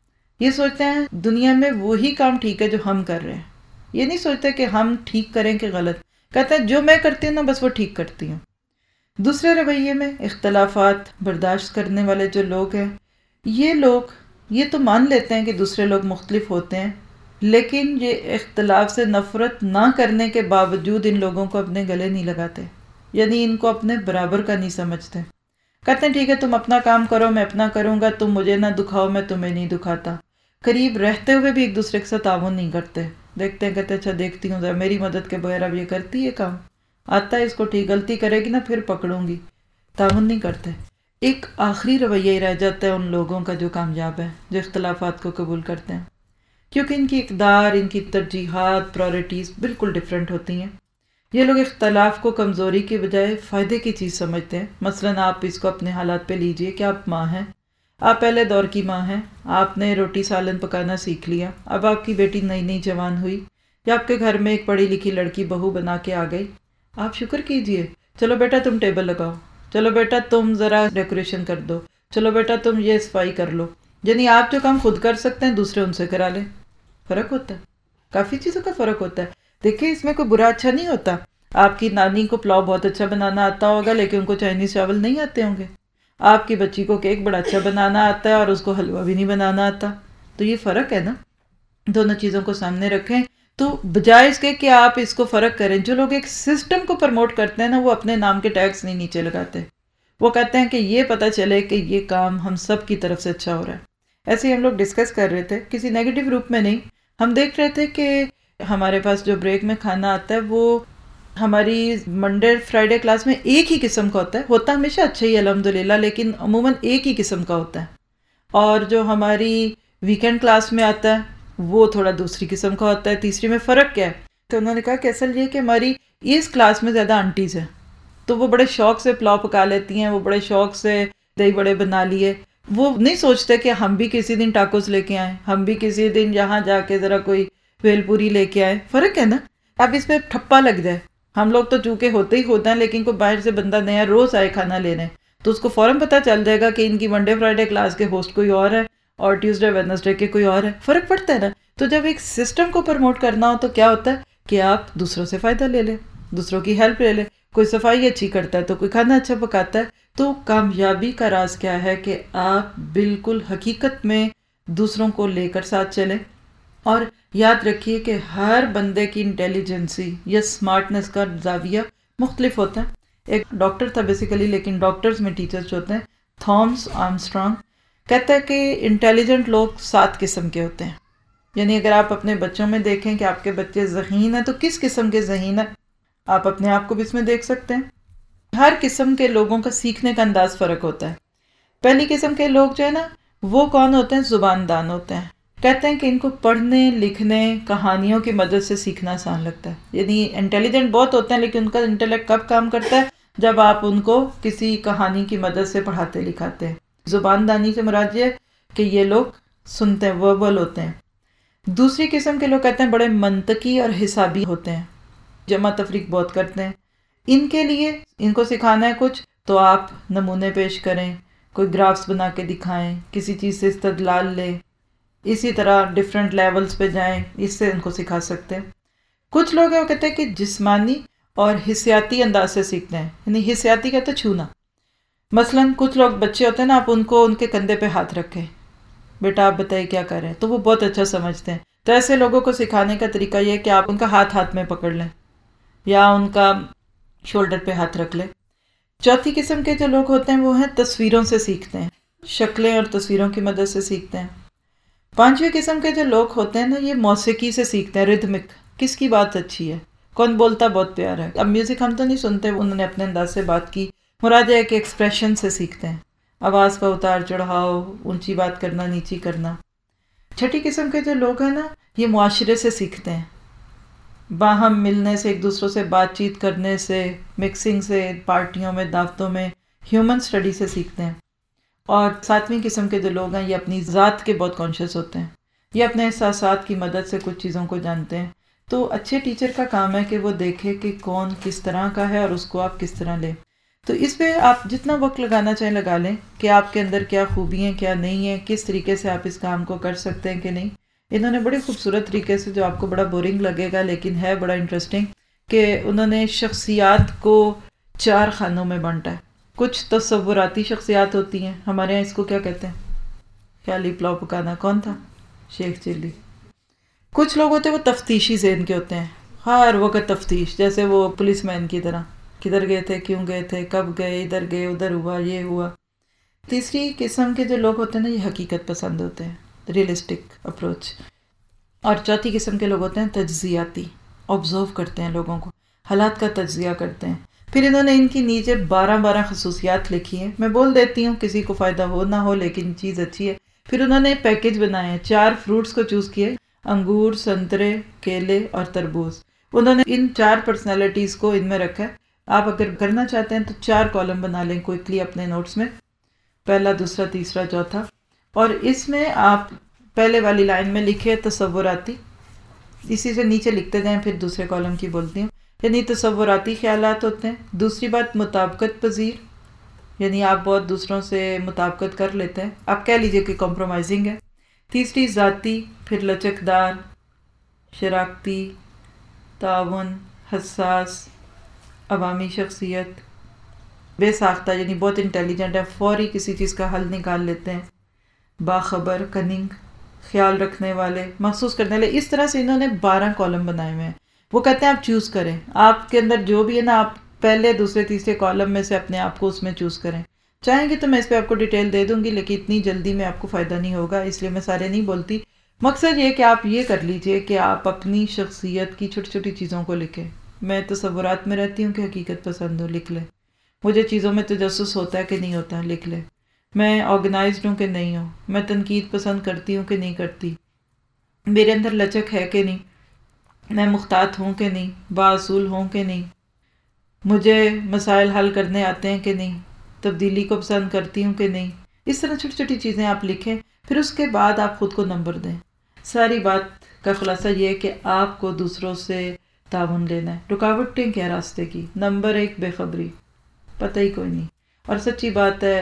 یہ سوچتے ہیں دنیا میں وہی کام ٹھیک ہے جو ہم کر رہے ہیں. یہ نہیں سوچتے کہ ہم ٹھیک کریں کہ غلط. کہتے ہیں جو میں کرتی ہوں نا بس وہ ٹھیک کرتی ہوں. دوسرے رویے میں اختلافات برداشت کرنے والے جو لوگ ہیں, یہ لوگ یہ تو مان لیتے ہیں کہ دوسرے لوگ مختلف ہوتے ہیں, لیکن یہ اختلاف سے نفرت نہ کرنے کے باوجود ان لوگوں کو اپنے گلے نہیں لگاتے, یعنی ان کو اپنے برابر کا نہیں سمجھتے. کہتے ہیں ٹھیک ہے تم اپنا کام کرو میں اپنا کروں گا, تم مجھے نہ دکھاؤ میں تمہیں نہیں دکھاتا. قریب رہتے ہوئے بھی ایک دوسرے کے ساتھ تعاون نہیں کرتے. دیکھتے ہیں کہتے ہیں اچھا دیکھتی ہوں ذرا میری مدد کے بغیر اب یہ کرتی ہے کام, آتا ہے اس کو ٹھیک, غلطی کرے گی نا پھر پکڑوں گی. تعاون نہیں کرتے. ایک آخری رویہ ہی رہ جاتا ہے ان لوگوں کا جو کامیاب ہے, جو اختلافات کو قبول کرتے ہیں, کیونکہ ان کی اقدار, ان کی ترجیحات, پرائورٹیز بالکل ڈیفرنٹ ہوتی ہیں. یہ لوگ اختلاف کو کمزوری کی بجائے فائدے کی چیز سمجھتے ہیں. مثلاً آپ اس کو اپنے حالات پہ لیجئے کہ آپ ماں ہیں, آپ پہلے دور کی ماں ہیں, آپ نے روٹی سالن پکانا سیکھ لیا. اب آپ کی بیٹی نئی نئی جوان ہوئی یا آپ کے گھر میں ایک پڑھی لکھی لڑکی بہو بنا کے آ گئی. آپ شکر کیجئے, چلو بیٹا تم ٹیبل لگاؤ, چلو بیٹا تم ذرا ڈیکوریشن کر دو, چلو بیٹا تم یہ صفائی کر لو. یعنی آپ جو کام خود کر سکتے ہیں دوسرے ان سے کرا لیں. فرق ہوتا ہے, کافی چیزوں کا فرق ہوتا ہے. دیکھیں اس میں کوئی برا اچھا نہیں ہوتا. آپ کی نانی کو پلاؤ بہت اچھا بنانا آتا ہوگا لیکن ان کو چائنیز چاول نہیں آتے ہوں گے. آپ کی بچی کو کیک بڑا اچھا بنانا آتا ہے اور اس کو حلوہ بھی نہیں بنانا آتا. تو یہ فرق ہے نا, دونوں چیزوں کو سامنے رکھیں. تو بجائے اس کے کہ آپ اس کو فرق کریں, جو لوگ ایک سسٹم کو پروموٹ کرتے ہیں نا وہ اپنے نام کے ٹیگس نہیں نیچے لگاتے. وہ کہتے ہیں کہ یہ پتہ چلے کہ یہ کام ہم سب کی طرف سے اچھا ہو رہا ہے. ایسے ہی ہم لوگ ڈسکس کر رہے تھے, کسی نیگیٹو روپ میں نہیں. ہم دیکھ رہے تھے کہ ہمارے پاس جو بریک میں کھانا آتا ہے وہ ہماری منڈے فرائیڈے کلاس میں ایک ہی قسم کا ہوتا ہے. ہوتا ہمیشہ اچھا ہی الحمدللہ, لیکن عموماً ایک ہی قسم کا ہوتا ہے. اور جو ہماری ویکینڈ کلاس میں آتا ہے وہ تھوڑا دوسری قسم کا ہوتا ہے. تیسری میں فرق کیا ہے؟ تو انہوں نے کہا کہ اصل یہ کہ ہماری اس کلاس میں زیادہ آنٹیز ہیں, تو وہ بڑے شوق سے پلاؤ پکا لیتی ہیں, وہ بڑے شوق سے دہی بڑے بنا لیے. وہ نہیں سوچتے کہ ہم بھی کسی دن ٹاکوز لے کے آئیں, ہم بھی کسی دن یہاں جا کے ذرا کوئی بھیل پوری لے کے آئیں. فرق ہے نا. اب اس پہ ٹھپا لگ جائے, ہم لوگ تو چونکہ ہوتے ہی ہوتے ہیں, لیکن کوئی باہر سے بندہ نیا روز آئے کھانا لینے تو اس کو فوراً پتہ چل جائے گا کہ ان کی منڈے فرائیڈے کلاس کے ہوسٹ کوئی اور ہے اور ٹیوزڈے ویڈنسڈے کے کوئی اور ہے. فرق پڑتا ہے نا. تو جب ایک سسٹم کو پروموٹ کرنا ہو تو کیا ہوتا ہے کہ آپ دوسروں سے فائدہ لے لیں, دوسروں کی ہیلپ لے لیں. کوئی صفائی اچھی کرتا ہے تو کوئی کھانا اچھا پکاتا ہے. تو کامیابی کا راز کیا ہے کہ آپ بالکل حقیقت میں دوسروں کو لے کر ساتھ چلیں. اور یاد رکھیے کہ ہر بندے کی انٹیلیجنسی یا سمارٹنس کا زاویہ مختلف ہوتا ہے. ایک ڈاکٹر تھا بیسیکلی, لیکن ڈاکٹرز میں ٹیچرز ہوتے ہیں, تھامس آرمسٹرانگ کہتا ہے کہ انٹیلیجنٹ لوگ سات قسم کے ہوتے ہیں. یعنی اگر آپ اپنے بچوں میں دیکھیں کہ آپ کے بچے ذہین ہیں تو کس قسم کے ذہین ہیں, آپ اپنے آپ کو بھی اس میں دیکھ سکتے ہیں. ہر قسم کے لوگوں کا سیکھنے کا انداز فرق ہوتا ہے. پہلی قسم کے لوگ جو ہے نا وہ کون ہوتے ہیں؟ زبان دان ہوتے ہیں. کہتے ہیں کہ ان کو پڑھنے لکھنے کہانیوں کی مدد سے سیکھنا آسان لگتا ہے. یعنی انٹیلیجنٹ بہت ہوتے ہیں لیکن ان کا انٹیلیکٹ کب کام کرتا ہے؟ جب آپ ان کو کسی کہانی کی مدد سے پڑھاتے لکھاتے ہیں. زبان دانی سے مراد یہ کہ یہ لوگ سنتے ہیں, وربل ہوتے ہیں. دوسری قسم کے لوگ کہتے ہیں بڑے منطقی اور حسابی ہوتے ہیں, جمع تفریق بہت کرتے ہیں. ان کے لیے ان کو سکھانا ہے کچھ تو آپ نمونے پیش کریں, کوئی گرافس بنا کے دکھائیں, کسی چیز سے استدلال لیں, اسی طرح ڈیفرنٹ لیولز پہ جائیں, اس سے ان کو سکھا سکتے ہیں. کچھ لوگ ہیں وہ کہتے ہیں کہ جسمانی اور حسیاتی انداز سے سیکھتے ہیں. یعنی حسیاتی کہتے ہیں چھونا. مثلاً کچھ لوگ بچے ہوتے ہیں نا, آپ ان کو ان کے کندھے پہ ہاتھ رکھیں, بیٹا آپ بتائیے کیا کر رہے ہیں, تو وہ بہت اچھا سمجھتے ہیں. تو ایسے لوگوں کو سکھانے کا طریقہ یہ ہے کہ آپ ان کا ہاتھ ہاتھ میں پکڑ لیں یا ان کا شولڈر پہ ہاتھ رکھ لیں. چوتھی قسم کے جو لوگ ہوتے ہیں وہ ہیں تصویروں سے سیکھتے ہیں. شکلیں اور تصویروں کی مدد سے سیکھتے ہیں۔ پانچویں قسم کے جو لوگ ہوتے ہیں نا، یہ موسیقی سے سیکھتے ہیں، ردھمک، کس کی بات اچھی ہے، کون بولتا بہت پیارا ہے۔ اب میوزک ہم تو نہیں سنتے، انہوں نے اپنے انداز سے بات کی، مراد ہے کہ ایکسپریشن سے سیکھتے ہیں، آواز کا اتار چڑھاؤ، اونچی بات کرنا، نیچی کرنا۔ چھٹی قسم کے جو لوگ ہیں نا، یہ معاشرے سے سیکھتے ہیں، باہم ملنے سے، ایک دوسروں سے بات چیت کرنے سے، مکسنگ سے، پارٹیوں میں، دعوتوں میں، ہیومن سٹڈی سے سیکھتے ہیں۔ اور ساتویں قسم کے جو لوگ ہیں، یہ اپنی ذات کے بہت کانشیس ہوتے ہیں، یہ اپنے احساسات کی مدد سے کچھ چیزوں کو جانتے ہیں۔ تو اچھے ٹیچر کا کام ہے کہ وہ دیکھے کہ کون کس طرح کا ہے اور اس کو آپ کس طرح لیں۔ تو اس پہ آپ جتنا وقت لگانا چاہیں لگا لیں کہ آپ کے اندر کیا خوبی ہیں، کیا نہیں ہیں، کس طریقے سے آپ اس کام کو کر سکتے ہیں کہ نہیں۔ انہوں نے بڑے خوبصورت طریقے سے، جو آپ کو بڑا بورنگ لگے گا لیکن ہے بڑا انٹرسٹنگ، کہ انہوں نے شخصیات کو چار خانوں میں بانٹا ہے۔ کچھ تصوراتی شخصیات ہوتی ہیں، ہمارے یہاں اس کو کیا کہتے ہیں، خیالی پلاؤ پکانا، کون تھا، شیخ چلی۔ کچھ لوگ ہوتے ہیں وہ تفتیشی ذہن کے ہوتے ہیں، ہر وقت تفتیش، جیسے وہ پولیس مین کی طرح، کدھر گئے تھے، کیوں گئے تھے، کب گئے، ادھر گئے، ادھر ہوا، یہ ہوا۔ تیسری قسم کے جو لوگ ہوتے ہیں نا، یہ حقیقت پسند ہوتے ہیں، ریئلسٹک اپروچ۔ اور چوتھی قسم کے لوگ ہوتے ہیں تجزیاتی، آبزرو کرتے ہیں لوگوں کو، حالات کا تجزیہ کرتے ہیں۔ پھر انہوں نے ان کی نیچے بارہ بارہ خصوصیات لکھی ہیں، میں بول دیتی ہوں، کسی کو فائدہ ہو نہ ہو لیکن چیز اچھی ہے۔ پھر انہوں نے پیکج بنائے ہیں، چار فروٹس کو چوز کیے، انگور، سنترے، کیلے اور تربوز۔ انہوں نے ان چار پرسنالٹیز کو ان میں رکھا ہے۔ آپ اگر کرنا چاہتے ہیں تو چار کالم بنا لیں کوئکلی اپنے نوٹس میں، پہلا، دوسرا، تیسرا، چوتھا۔ اور اس میں آپ پہلے والی لائن میں لکھے تصوراتی، اسی سے نیچے لکھتے جائیں، پھر دوسرے کالم کی بولتی ہوں، یعنی تصوراتی خیالات ہوتے ہیں۔ دوسری بات مطابقت پذیر، یعنی آپ بہت دوسروں سے مطابقت کر لیتے ہیں، آپ کہہ لیجئے کہ کمپرومائزنگ ہے۔ تیسری ذاتی، پھر لچکدار، شراکتی، تعاون، حساس، عوامی شخصیت، بے ساختہ، یعنی بہت انٹیلیجنٹ ہے، فوری کسی چیز کا حل نکال لیتے ہیں، باخبر، کننگ، خیال رکھنے والے، محسوس کرنے والے۔ اس طرح سے انہوں نے بارہ کالم بنائے ہوئے ہیں۔ وہ کہتے ہیں آپ چوز کریں، آپ کے اندر جو بھی ہے نا، آپ پہلے، دوسرے، تیسرے کالم میں سے اپنے آپ کو اس میں چوز کریں۔ چاہیں گے تو میں اس پہ آپ کو ڈیٹیل دے دوں گی، لیکن اتنی جلدی میں آپ کو فائدہ نہیں ہوگا، اس لیے میں سارے نہیں بولتی۔ مقصد یہ کہ آپ یہ کر لیجئے کہ آپ اپنی شخصیت کی چھوٹی چھوٹی چیزوں کو لکھیں۔ میں تصورات میں رہتی ہوں کہ حقیقت پسند ہوں، لکھ لیں۔ مجھے چیزوں میں تجسس ہوتا ہے کہ نہیں ہوتا، لکھ لیں۔ میں آرگنائزڈ ہوں کہ نہیں ہوں، میں تنقید پسند کرتی ہوں کہ نہیں کرتی، میرے اندر لچک ہے کہ نہیں، میں محتاط ہوں کہ نہیں، بااصول ہوں کہ نہیں، مجھے مسائل حل کرنے آتے ہیں کہ نہیں، تبدیلی کو پسند کرتی ہوں کہ نہیں۔ اس طرح چھوٹی چھوٹی چیزیں آپ لکھیں، پھر اس کے بعد آپ خود کو نمبر دیں۔ ساری بات کا خلاصہ یہ ہے کہ آپ کو دوسروں سے تعاون لینا ہے۔ رکاوٹیں کیا راستے کی؟ نمبر ایک، بے خبری، پتہ ہی کوئی نہیں۔ اور سچی بات ہے،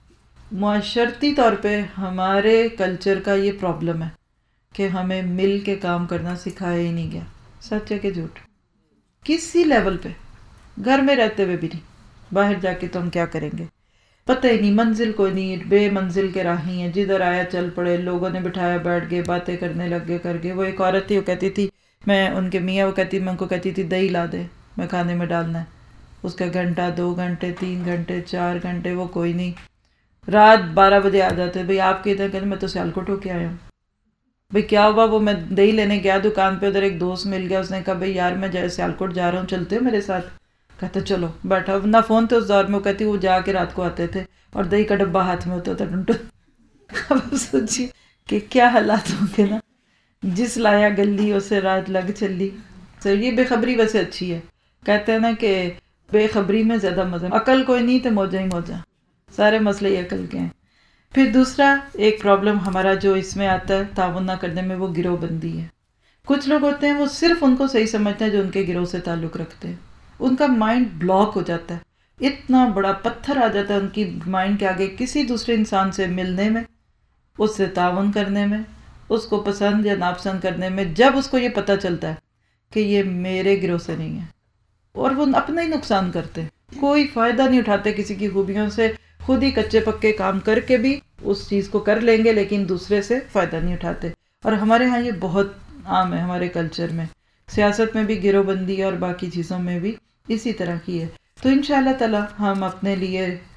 معاشرتی طور پہ ہمارے کلچر کا یہ پرابلم ہے کہ ہمیں مل کے کام کرنا سکھایا ہی نہیں گیا۔ سچ ہے کہ جھوٹ؟ کسی لیول پہ، گھر میں رہتے ہوئے بھی نہیں، باہر جا کے تو ہم کیا کریں گے، پتہ ہی نہیں، منزل کوئی نہیں، بے منزل کے راہی ہیں، جدھر آیا چل پڑے، لوگوں نے بٹھایا بیٹھ گئے، باتیں کرنے لگ گئے، کر گئے۔ وہ ایک عورت تھی، وہ کہتی تھی، میں ان کے میاں، وہ کہتی میں ان کو کہتی تھی دہی لا دے، میں کھانے میں ڈالنا ہے۔ اس کا گھنٹہ، دو گھنٹے، تین گھنٹے، چار گھنٹے، وہ کوئی نہیں۔ رات بارہ بجے آ جاتے، بھئی آپ کے ادھر، کہتے میں تو سیالکوٹ ہو کے آیا ہوں۔ بھئی کیا ہوا؟ وہ میں دہی لینے گیا دکان پہ، ادھر ایک دوست مل گیا، اس نے کہا بھئی یار میں سیالکوٹ جا رہا ہوں، چلتے ہو میرے ساتھ؟ کہتے چلو، بیٹھا، نہ فون تھے اس دور میں، وہ کہتی وہ جا کے رات کو آتے تھے اور دہی کا ڈبہ ہاتھ میں ہوتا تھا، ٹنٹو۔ اب سوچیے کہ کیا حالات ہوں گے نا، جس لایا گلی اسے رات لگ چلی۔ تو یہ بے خبری ویسے اچھی ہے، کہتے ہیں نا کہ بے خبری میں زیادہ مزہ، عقل کوئی نہیں تو موجہ ہی موجہ، سارے مسئلے ہی عقل کے ہیں۔ پھر دوسرا ایک پرابلم ہمارا جو اس میں آتا ہے تعاون نہ کرنے میں، وہ گروہ بندی ہے۔ کچھ لوگ ہوتے ہیں وہ صرف ان کو صحیح سمجھتے ہیں جو ان کے گروہ سے تعلق رکھتے ہیں، ان کا مائنڈ بلاک ہو جاتا ہے، اتنا بڑا پتھر آ جاتا ہے ان کی مائنڈ کے آگے کسی دوسرے انسان سے ملنے میں، اس سے تعاون کرنے میں، اس کو پسند یا ناپسند کرنے میں، جب اس کو یہ پتہ چلتا ہے کہ یہ میرے گروہ سے نہیں ہے، اور وہ اپنا ہی نقصان کرتے ہیں، کوئی فائدہ نہیں اٹھاتے کسی کی خوبیوں سے، خود ہی کچے پکے کام کر کے بھی اس چیز کو کر لیں گے لیکن دوسرے سے فائدہ نہیں اٹھاتے۔ اور ہمارے ہاں یہ بہت عام ہے، ہمارے کلچر میں، سیاست میں بھی گروہ بندی اور باقی چیزوں میں بھی اسی طرح کی ہے۔ تو انشاءاللہ تعالی ہم اپنے لیے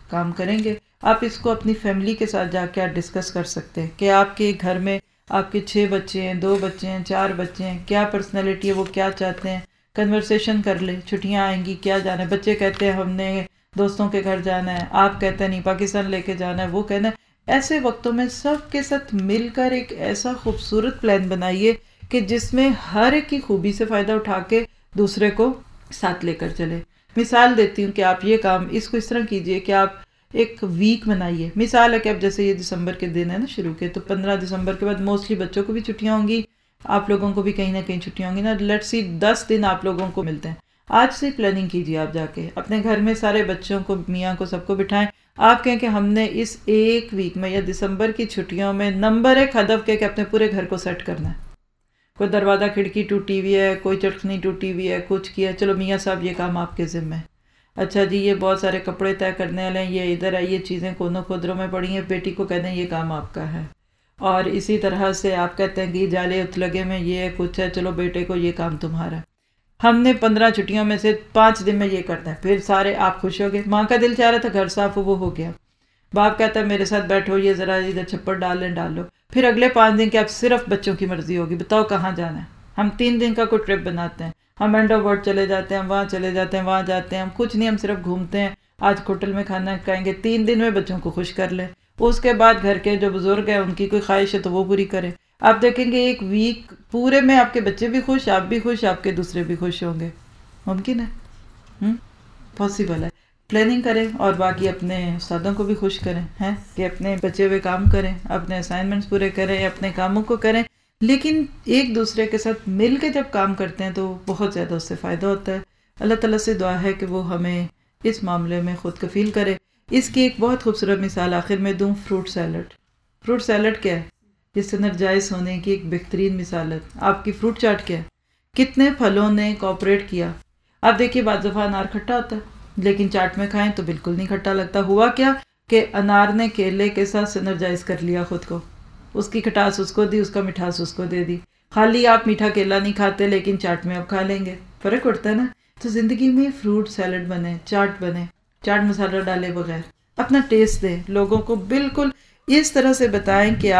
کام کریں گے. آپ اس کو اپنی فیملی کے ساتھ جا کے ڈسکس کر سکتے ہیں کہ آپ کے گھر میں آپ کے چھ بچے ہیں، دو بچے ہیں، چار بچے ہیں، کیا پرسنالٹی ہے، وہ کیا چاہتے ہیں. کنورسیشن کر لیں، چھٹیاں آئیں گی کیا جانا ہے. بچے کہتے ہیں ہم نے دوستوں کے گھر جانا ہے، آپ کہتے ہیں نہیں پاکستان لے کے جانا ہے، وہ کہنا ہے. ایسے وقتوں میں سب کے ساتھ مل کر ایک ایسا خوبصورت پلان بنائیے کہ جس میں ہر ایک کی خوبی سے فائدہ اٹھا کے دوسرے کو ساتھ لے کر چلے. مثال دیتی ہوں کہ آپ یہ کام اس کو اس طرح کیجئے کہ آپ ایک ویک بنائیے. مثال ہے کہ اب جیسے یہ دسمبر کے دن ہے نا شروع کے، تو پندرہ دسمبر کے بعد موسٹلی بچوں کو بھی چھٹیاں ہوں گی، آپ لوگوں کو بھی کہیں نہ کہیں چھٹیاں ہوں گی نا. لیٹس سی دس دن آپ لوگوں کو ملتے ہیں. آج سے پلاننگ کیجیے، آپ جا کے اپنے گھر میں سارے بچوں کو، میاں کو، سب کو بٹھائیں. آپ کہیں کہ ہم نے اس ایک ویک میں یا دسمبر کی چھٹیوں میں نمبر ایک ہدف کے کہ اپنے پورے گھر کو سیٹ کرنا ہے. کوئی دروازہ کھڑکی ٹوٹی ہوئی ہے، کوئی چٹکنی ٹوٹی ہوئی ہے، کچھ کیا، چلو میاں صاحب یہ کام آپ کے ذمہ ہے. اچھا جی یہ بہت سارے کپڑے طے کرنے والے ہیں، یہ ادھر ہے، یہ چیزیں کونوں کھودروں میں پڑی ہیں، بیٹی کو کہہ دیں یہ کام آپ کا ہے. اور اسی طرح سے آپ کہتے ہیں کہ جالے ات لگے میں یہ کچھ ہے، چلو بیٹے کو یہ کام تمہارا ہے. ہم نے پندرہ چھٹیوں میں سے پانچ دن میں یہ کرنا ہے. پھر سارے آپ خوش ہو گئے. ماں کا دل چاہ رہا تھا گھر صاف ہو، وہ ہو گیا. باپ کہتا ہے میرے ساتھ بیٹھو، یہ ذرا ادھر چھپڑ ڈال لیں، ڈال لو. پھر اگلے پانچ دن کے اب صرف بچوں کی مرضی ہوگی، بتاؤ کہاں جانا ہے. ہم تین دن کا کوئی ٹرپ بناتے ہیں، ہم اینڈ آف ورلڈ چلے جاتے ہیں، ہم وہاں چلے جاتے ہیں، وہاں جاتے ہیں. ہم کچھ نہیں، ہم صرف گھومتے ہیں. آج ہوٹل میں کھانا کھائیں گے، تین دن میں بچوں کو خوش کر لیں. اس کے بعد گھر کے جو بزرگ ہیں ان کی کوئی خواہش ہے تو وہ پوری کریں. آپ دیکھیں گے ایک ویک پورے میں آپ کے بچے بھی خوش، آپ بھی خوش، آپ کے دوسرے بھی خوش ہوں گے. ممکن ہے، ہم پاسبل ہے. پلاننگ کریں اور باقی اپنے استادوں کو بھی خوش کریں ہیں کہ اپنے بچے ہوئے کام کریں، اپنے اسائنمنٹس پورے کریں، اپنے کاموں کو کریں. لیکن ایک دوسرے کے ساتھ مل کے جب کام کرتے ہیں تو بہت زیادہ اس سے فائدہ ہوتا ہے. اللہ تعالیٰ سے دعا ہے کہ وہ ہمیں اس معاملے میں خود کفیل کرے. اس کی ایک بہت خوبصورت مثال آخر میں دوں، فروٹ سیلڈ. فروٹ سیلڈ کیا ہے؟ جس سے انرجائز ہونے کی ایک بہترین مثال ہے. آپ کی فروٹ چاٹ کیا ہے؟ کتنے پھلوں نے کوآپریٹ کیا. آپ دیکھیے بعض دفعہ انار کھٹا ہوتا ہے لیکن چاٹ میں کھائیں تو بالکل نہیں کھٹا لگتا. ہوا کیا کہ انار نے کیلے کے ساتھ سنرجائز کر لیا خود کو. اس کی کھٹاس اس کو دی، اس کا مٹھاس اس کو دے دی. خالی آپ میٹھا کیلا نہیں کھاتے لیکن چاٹ میں آپ کھا لیں گے. فرق پڑتا ہے نا. تو زندگی میں فروٹ سیلڈ بنے، چاٹ بنے، چاٹ مسالہ ڈالے بغیر اپنا ٹیسٹ دیں. لوگوں کو بالکل اس طرح سے بتائیں کہ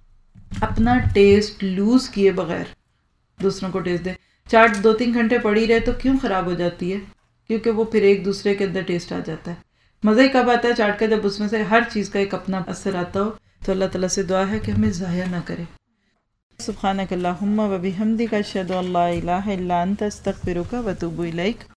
آپ اپنا ٹیسٹ لوز کیے بغیر دوسروں کو ٹیسٹ دیں. چاٹ دو تین گھنٹے پڑی رہے تو کیوں خراب ہو جاتی ہے؟ کیونکہ وہ پھر ایک دوسرے کے اندر ٹیسٹ آ جاتا ہے. مزہ ہی کب آتا ہے چاٹ کا؟ جب اس میں سے ہر چیز کا ایک اپنا اثر آتا ہو. تو اللہ تعالیٰ سے دعا ہے کہ ہمیں ضائع نہ کرے. سبحانک اللہم و بحمدک اشہد ان لا الہ الا انت استغفرک و اتوب الیک.